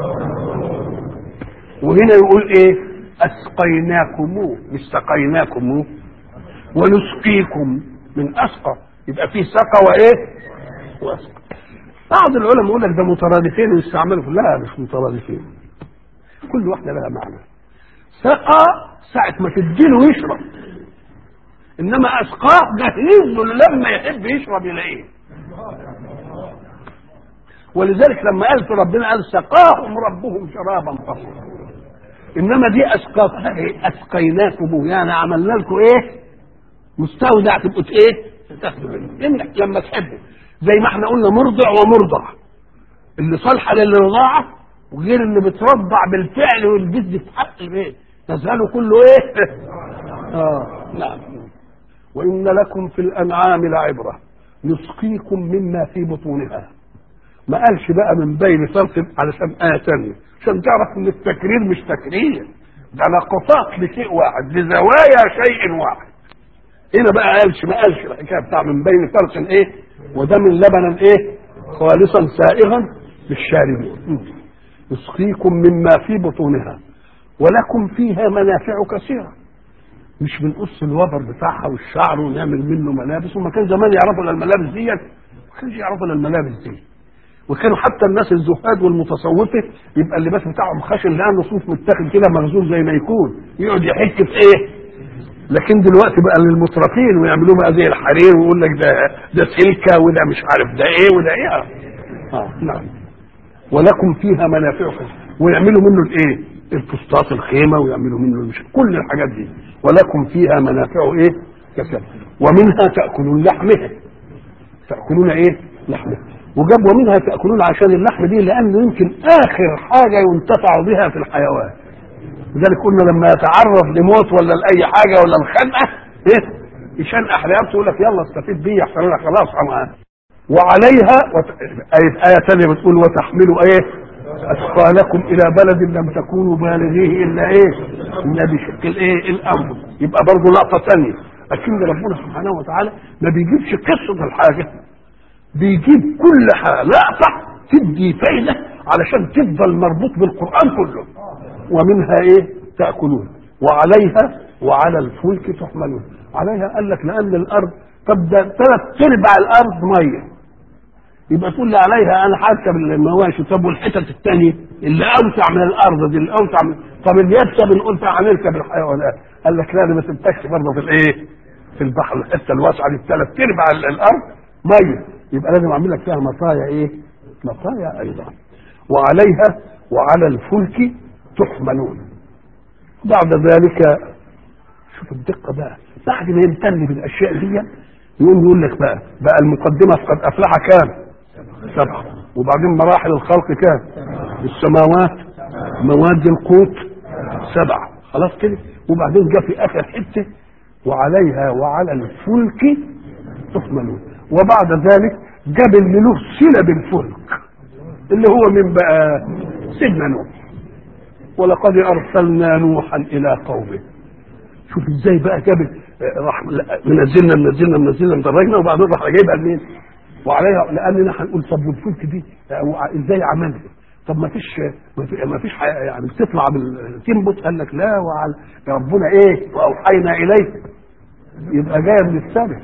Speaker 1: وهنا يقول ايه؟ اسقيناكموه، مش سقيناكموه. ونسقيكم من اسقى، يبقى فيه سقى وايه واسقى. بعض العلماء يقول لك ده مترادفين ويستعملوا، لا مش مترادفين، كل واحده لها معنى. سقى ساعه ما تديله يشرب، انما اسقاه جهز له لما يحب يشرب يلاقيه. ولذلك لما قال ربنا قال سقاهم ربهم شرابا طهورا، انما دي اسقاكم ايه؟ اسقيناكم، يعني عملنا لكم ايه؟ مستودع تبقوا ايه؟ تاخدوا منه انك لما تحبوا، زي ما احنا قلنا مرضع ومرضع، اللي صالحه للرضاعه وغير اللي بترضع بالفعل والجد في حق البيت، تزهله كله ايه؟ نعم. وان لكم في الانعام لعبره نسقيكم مما في بطونها. ما قالش بقى من بين فرق علشان ثانيه، عشان تعرف ان التكرير مش تكرير، ده لقطات لشيء واحد، لزوايا شيء واحد. هنا بقى ما قالش الحكايه بتاع من بين فرق ايه ودم لبنا ايه خالصا سائغا للشاربين. يسقيكم مما في بطونها ولكم فيها منافع كثيره. مش بنقص الوبر بتاعها والشعر ونعمل منه ملابس، وما كان زمان يعرفوا الملابس ديت، ما كانش يعرفوا الملابس دي. وكانوا حتى الناس الزهاد والمتصوفه يبقى اللباس بتاعهم خشن لانه صوف متاخد كده مغزول زي ما يكون، يقعد يحك في ايه. لكن دلوقتي بقى للمترفين ويعملوا بقى زي الحرير ويقول لك ده سلكه وده مش عارف ده ايه وده ايه. نعم. ولكم فيها منافع كثيره، ويعملوا منه الايه؟ الفسطاط الخيمه، ويعملوا منه مش كل الحاجات دي. ولكم فيها منافع ايه كثيره ومنها تاكلون لحمها. تاكلون ايه؟ لحمها. وجاب ومنها تاكلون عشان اللحم دي لانه يمكن اخر حاجه ينتفع بها في الحيوان. لذلك قلنا لما يتعرض لموت ولا لاي حاجه ولا الخنقه ايه يشنقح رقبته يقول لك يلا استفيد بيه يحصل لك خلاص معاه. وعليها آية ثانية بتقول وتحملوا ايه اثقالكم الى بلد لم تكونوا بالغيه الا ايه الا بشق الايه الانفس. يبقى برضه لقطه ثانيه، لكن ربنا سبحانه وتعالى ما بيجيبش قصه الحاجه، بيجيب كل حاجه لقطه تدي فايده علشان تفضل مربوط بالقران كله. ومنها ايه تاكلون وعليها وعلى الفلك تحملون. عليها قال لك لان الارض تبدا 3/4 الارض ميه، يبقى تقول لي عليها انا هركب المواشي. طب والحتت الثانيه اللي اوسع من الارض دي اللي اوسع من، طب اليابسه بنقول فيها هنركب الحيوانات. قال لك لا، دي ما تنتجش برضه في الايه في البحر. الحته الواسعه دي 3/4 الارض ميه، يبقى لازم اعمل لك فيها مطايا ايه مطايا ايضا. وعليها وعلى الفلك تحملون. بعد ذلك شوف الدقه بقى، بعد ما يمتن بالاشياء دي يقول لك بقى المقدمه قد افلح كام 7، وبعدين مراحل الخلق كام السماوات مواد القوت 7، خلاص كده. وبعدين جاء في اخر حته وعليها وعلى الفلك تحملون. وبعد ذلك جاب اللي له صله بالفلك اللي هو من بقى سيدنا نوح. ولقد ارسلنا نوحا الى قومه. شوف ازاي بقى جاب راح منزلنا مدرجنا، وبعدين راح جايبها منين وعليها. لاننا هنقول طب والفلك دي ازاي عملها؟ طب ما فيش يعني بتطلع تنبت. قال لك لا، وعلى ربنا ايه واوحينا اليك، يبقى جايه من السماء.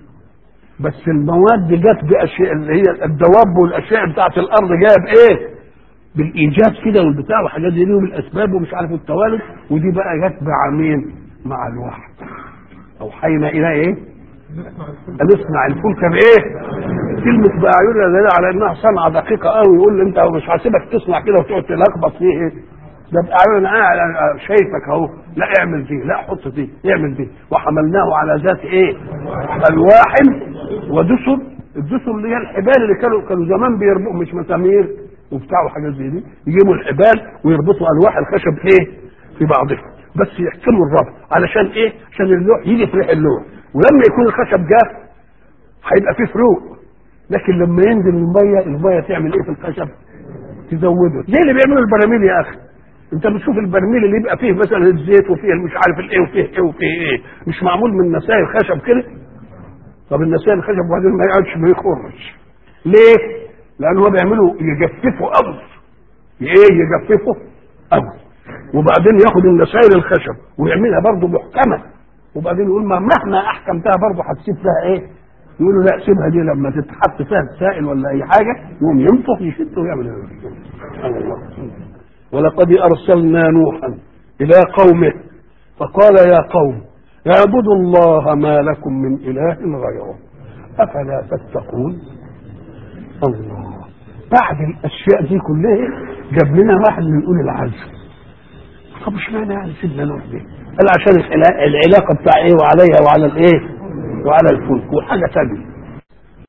Speaker 1: بس المواد جت باشياء اللي هي الدواب والاشياء بتاعت الارض جايه بايه بالايجاد كده والبتاع وحاجات دي لهم الاسباب ومش عارف التوالد. ودي بقى جت مع مين؟ مع الوحي. اوحينا الى ايه ان اصنع الفلك بايه. كلمه باعيننا دليل على انها صنعه دقيقه قوي. يقول لي انت مش هسيبك تصنع كده وتقعد تلخبط فيه ايه ده باعيننا. انا شايفك اهو، لا اعمل دي، لا حط دي، اعمل دي. وحملناه على ذات ايه الواح ودسر. الدسر اللي هي الحبال اللي كانوا زمان بيربطوا، مش مسامير وبتاع وحاجات زي دي، يجيبوا الحبال ويربطوا الواح الخشب ايه في بعضها، بس يحكموا الربط علشان ايه؟ عشان اللوح يجي في ريح اللوح. ولما يكون الخشب جاف هيبقى فيه فروق، لكن لما ينزل الميه تعمل ايه في الخشب؟ تزوده. زي اللي بيعملوا البراميل يا اخي. انت بتشوف البرميل اللي يبقى فيه مثلا الزيت وفيه مش عارف الايه وفيه ايه وفيه ايه، مش معمول من نسائل خشب كده؟ طب النسيان الخشب وبعدين ما يقعدش ما يخرش ليه؟ لان هو بيعملوا يجففوا قوي يجففوا قوي وبعدين ياخد النسائل الخشب ويعملها برضه محكمه وبعدين يقول مهما احكمتها برضه هتسيب فيها ايه؟ يقولوا لا سيبها دي لما تتحط فيها السائل ولا اي حاجه يقوم ينفخ يشد ويعمل الله. ولقد ارسلنا نوحا الى قومه فقال يا قوم اعبدوا الله ما لكم من اله غيره افلا تتقون. الله بعد الاشياء دي كلها جاب لنا واحد من اولي العزم. طب اشمعنى يعني سيدنا نوح دي؟ قال عشان العلاقه بتاع ايه وعليها وعلى الايه وعلى الفلك وحاجه ثانيه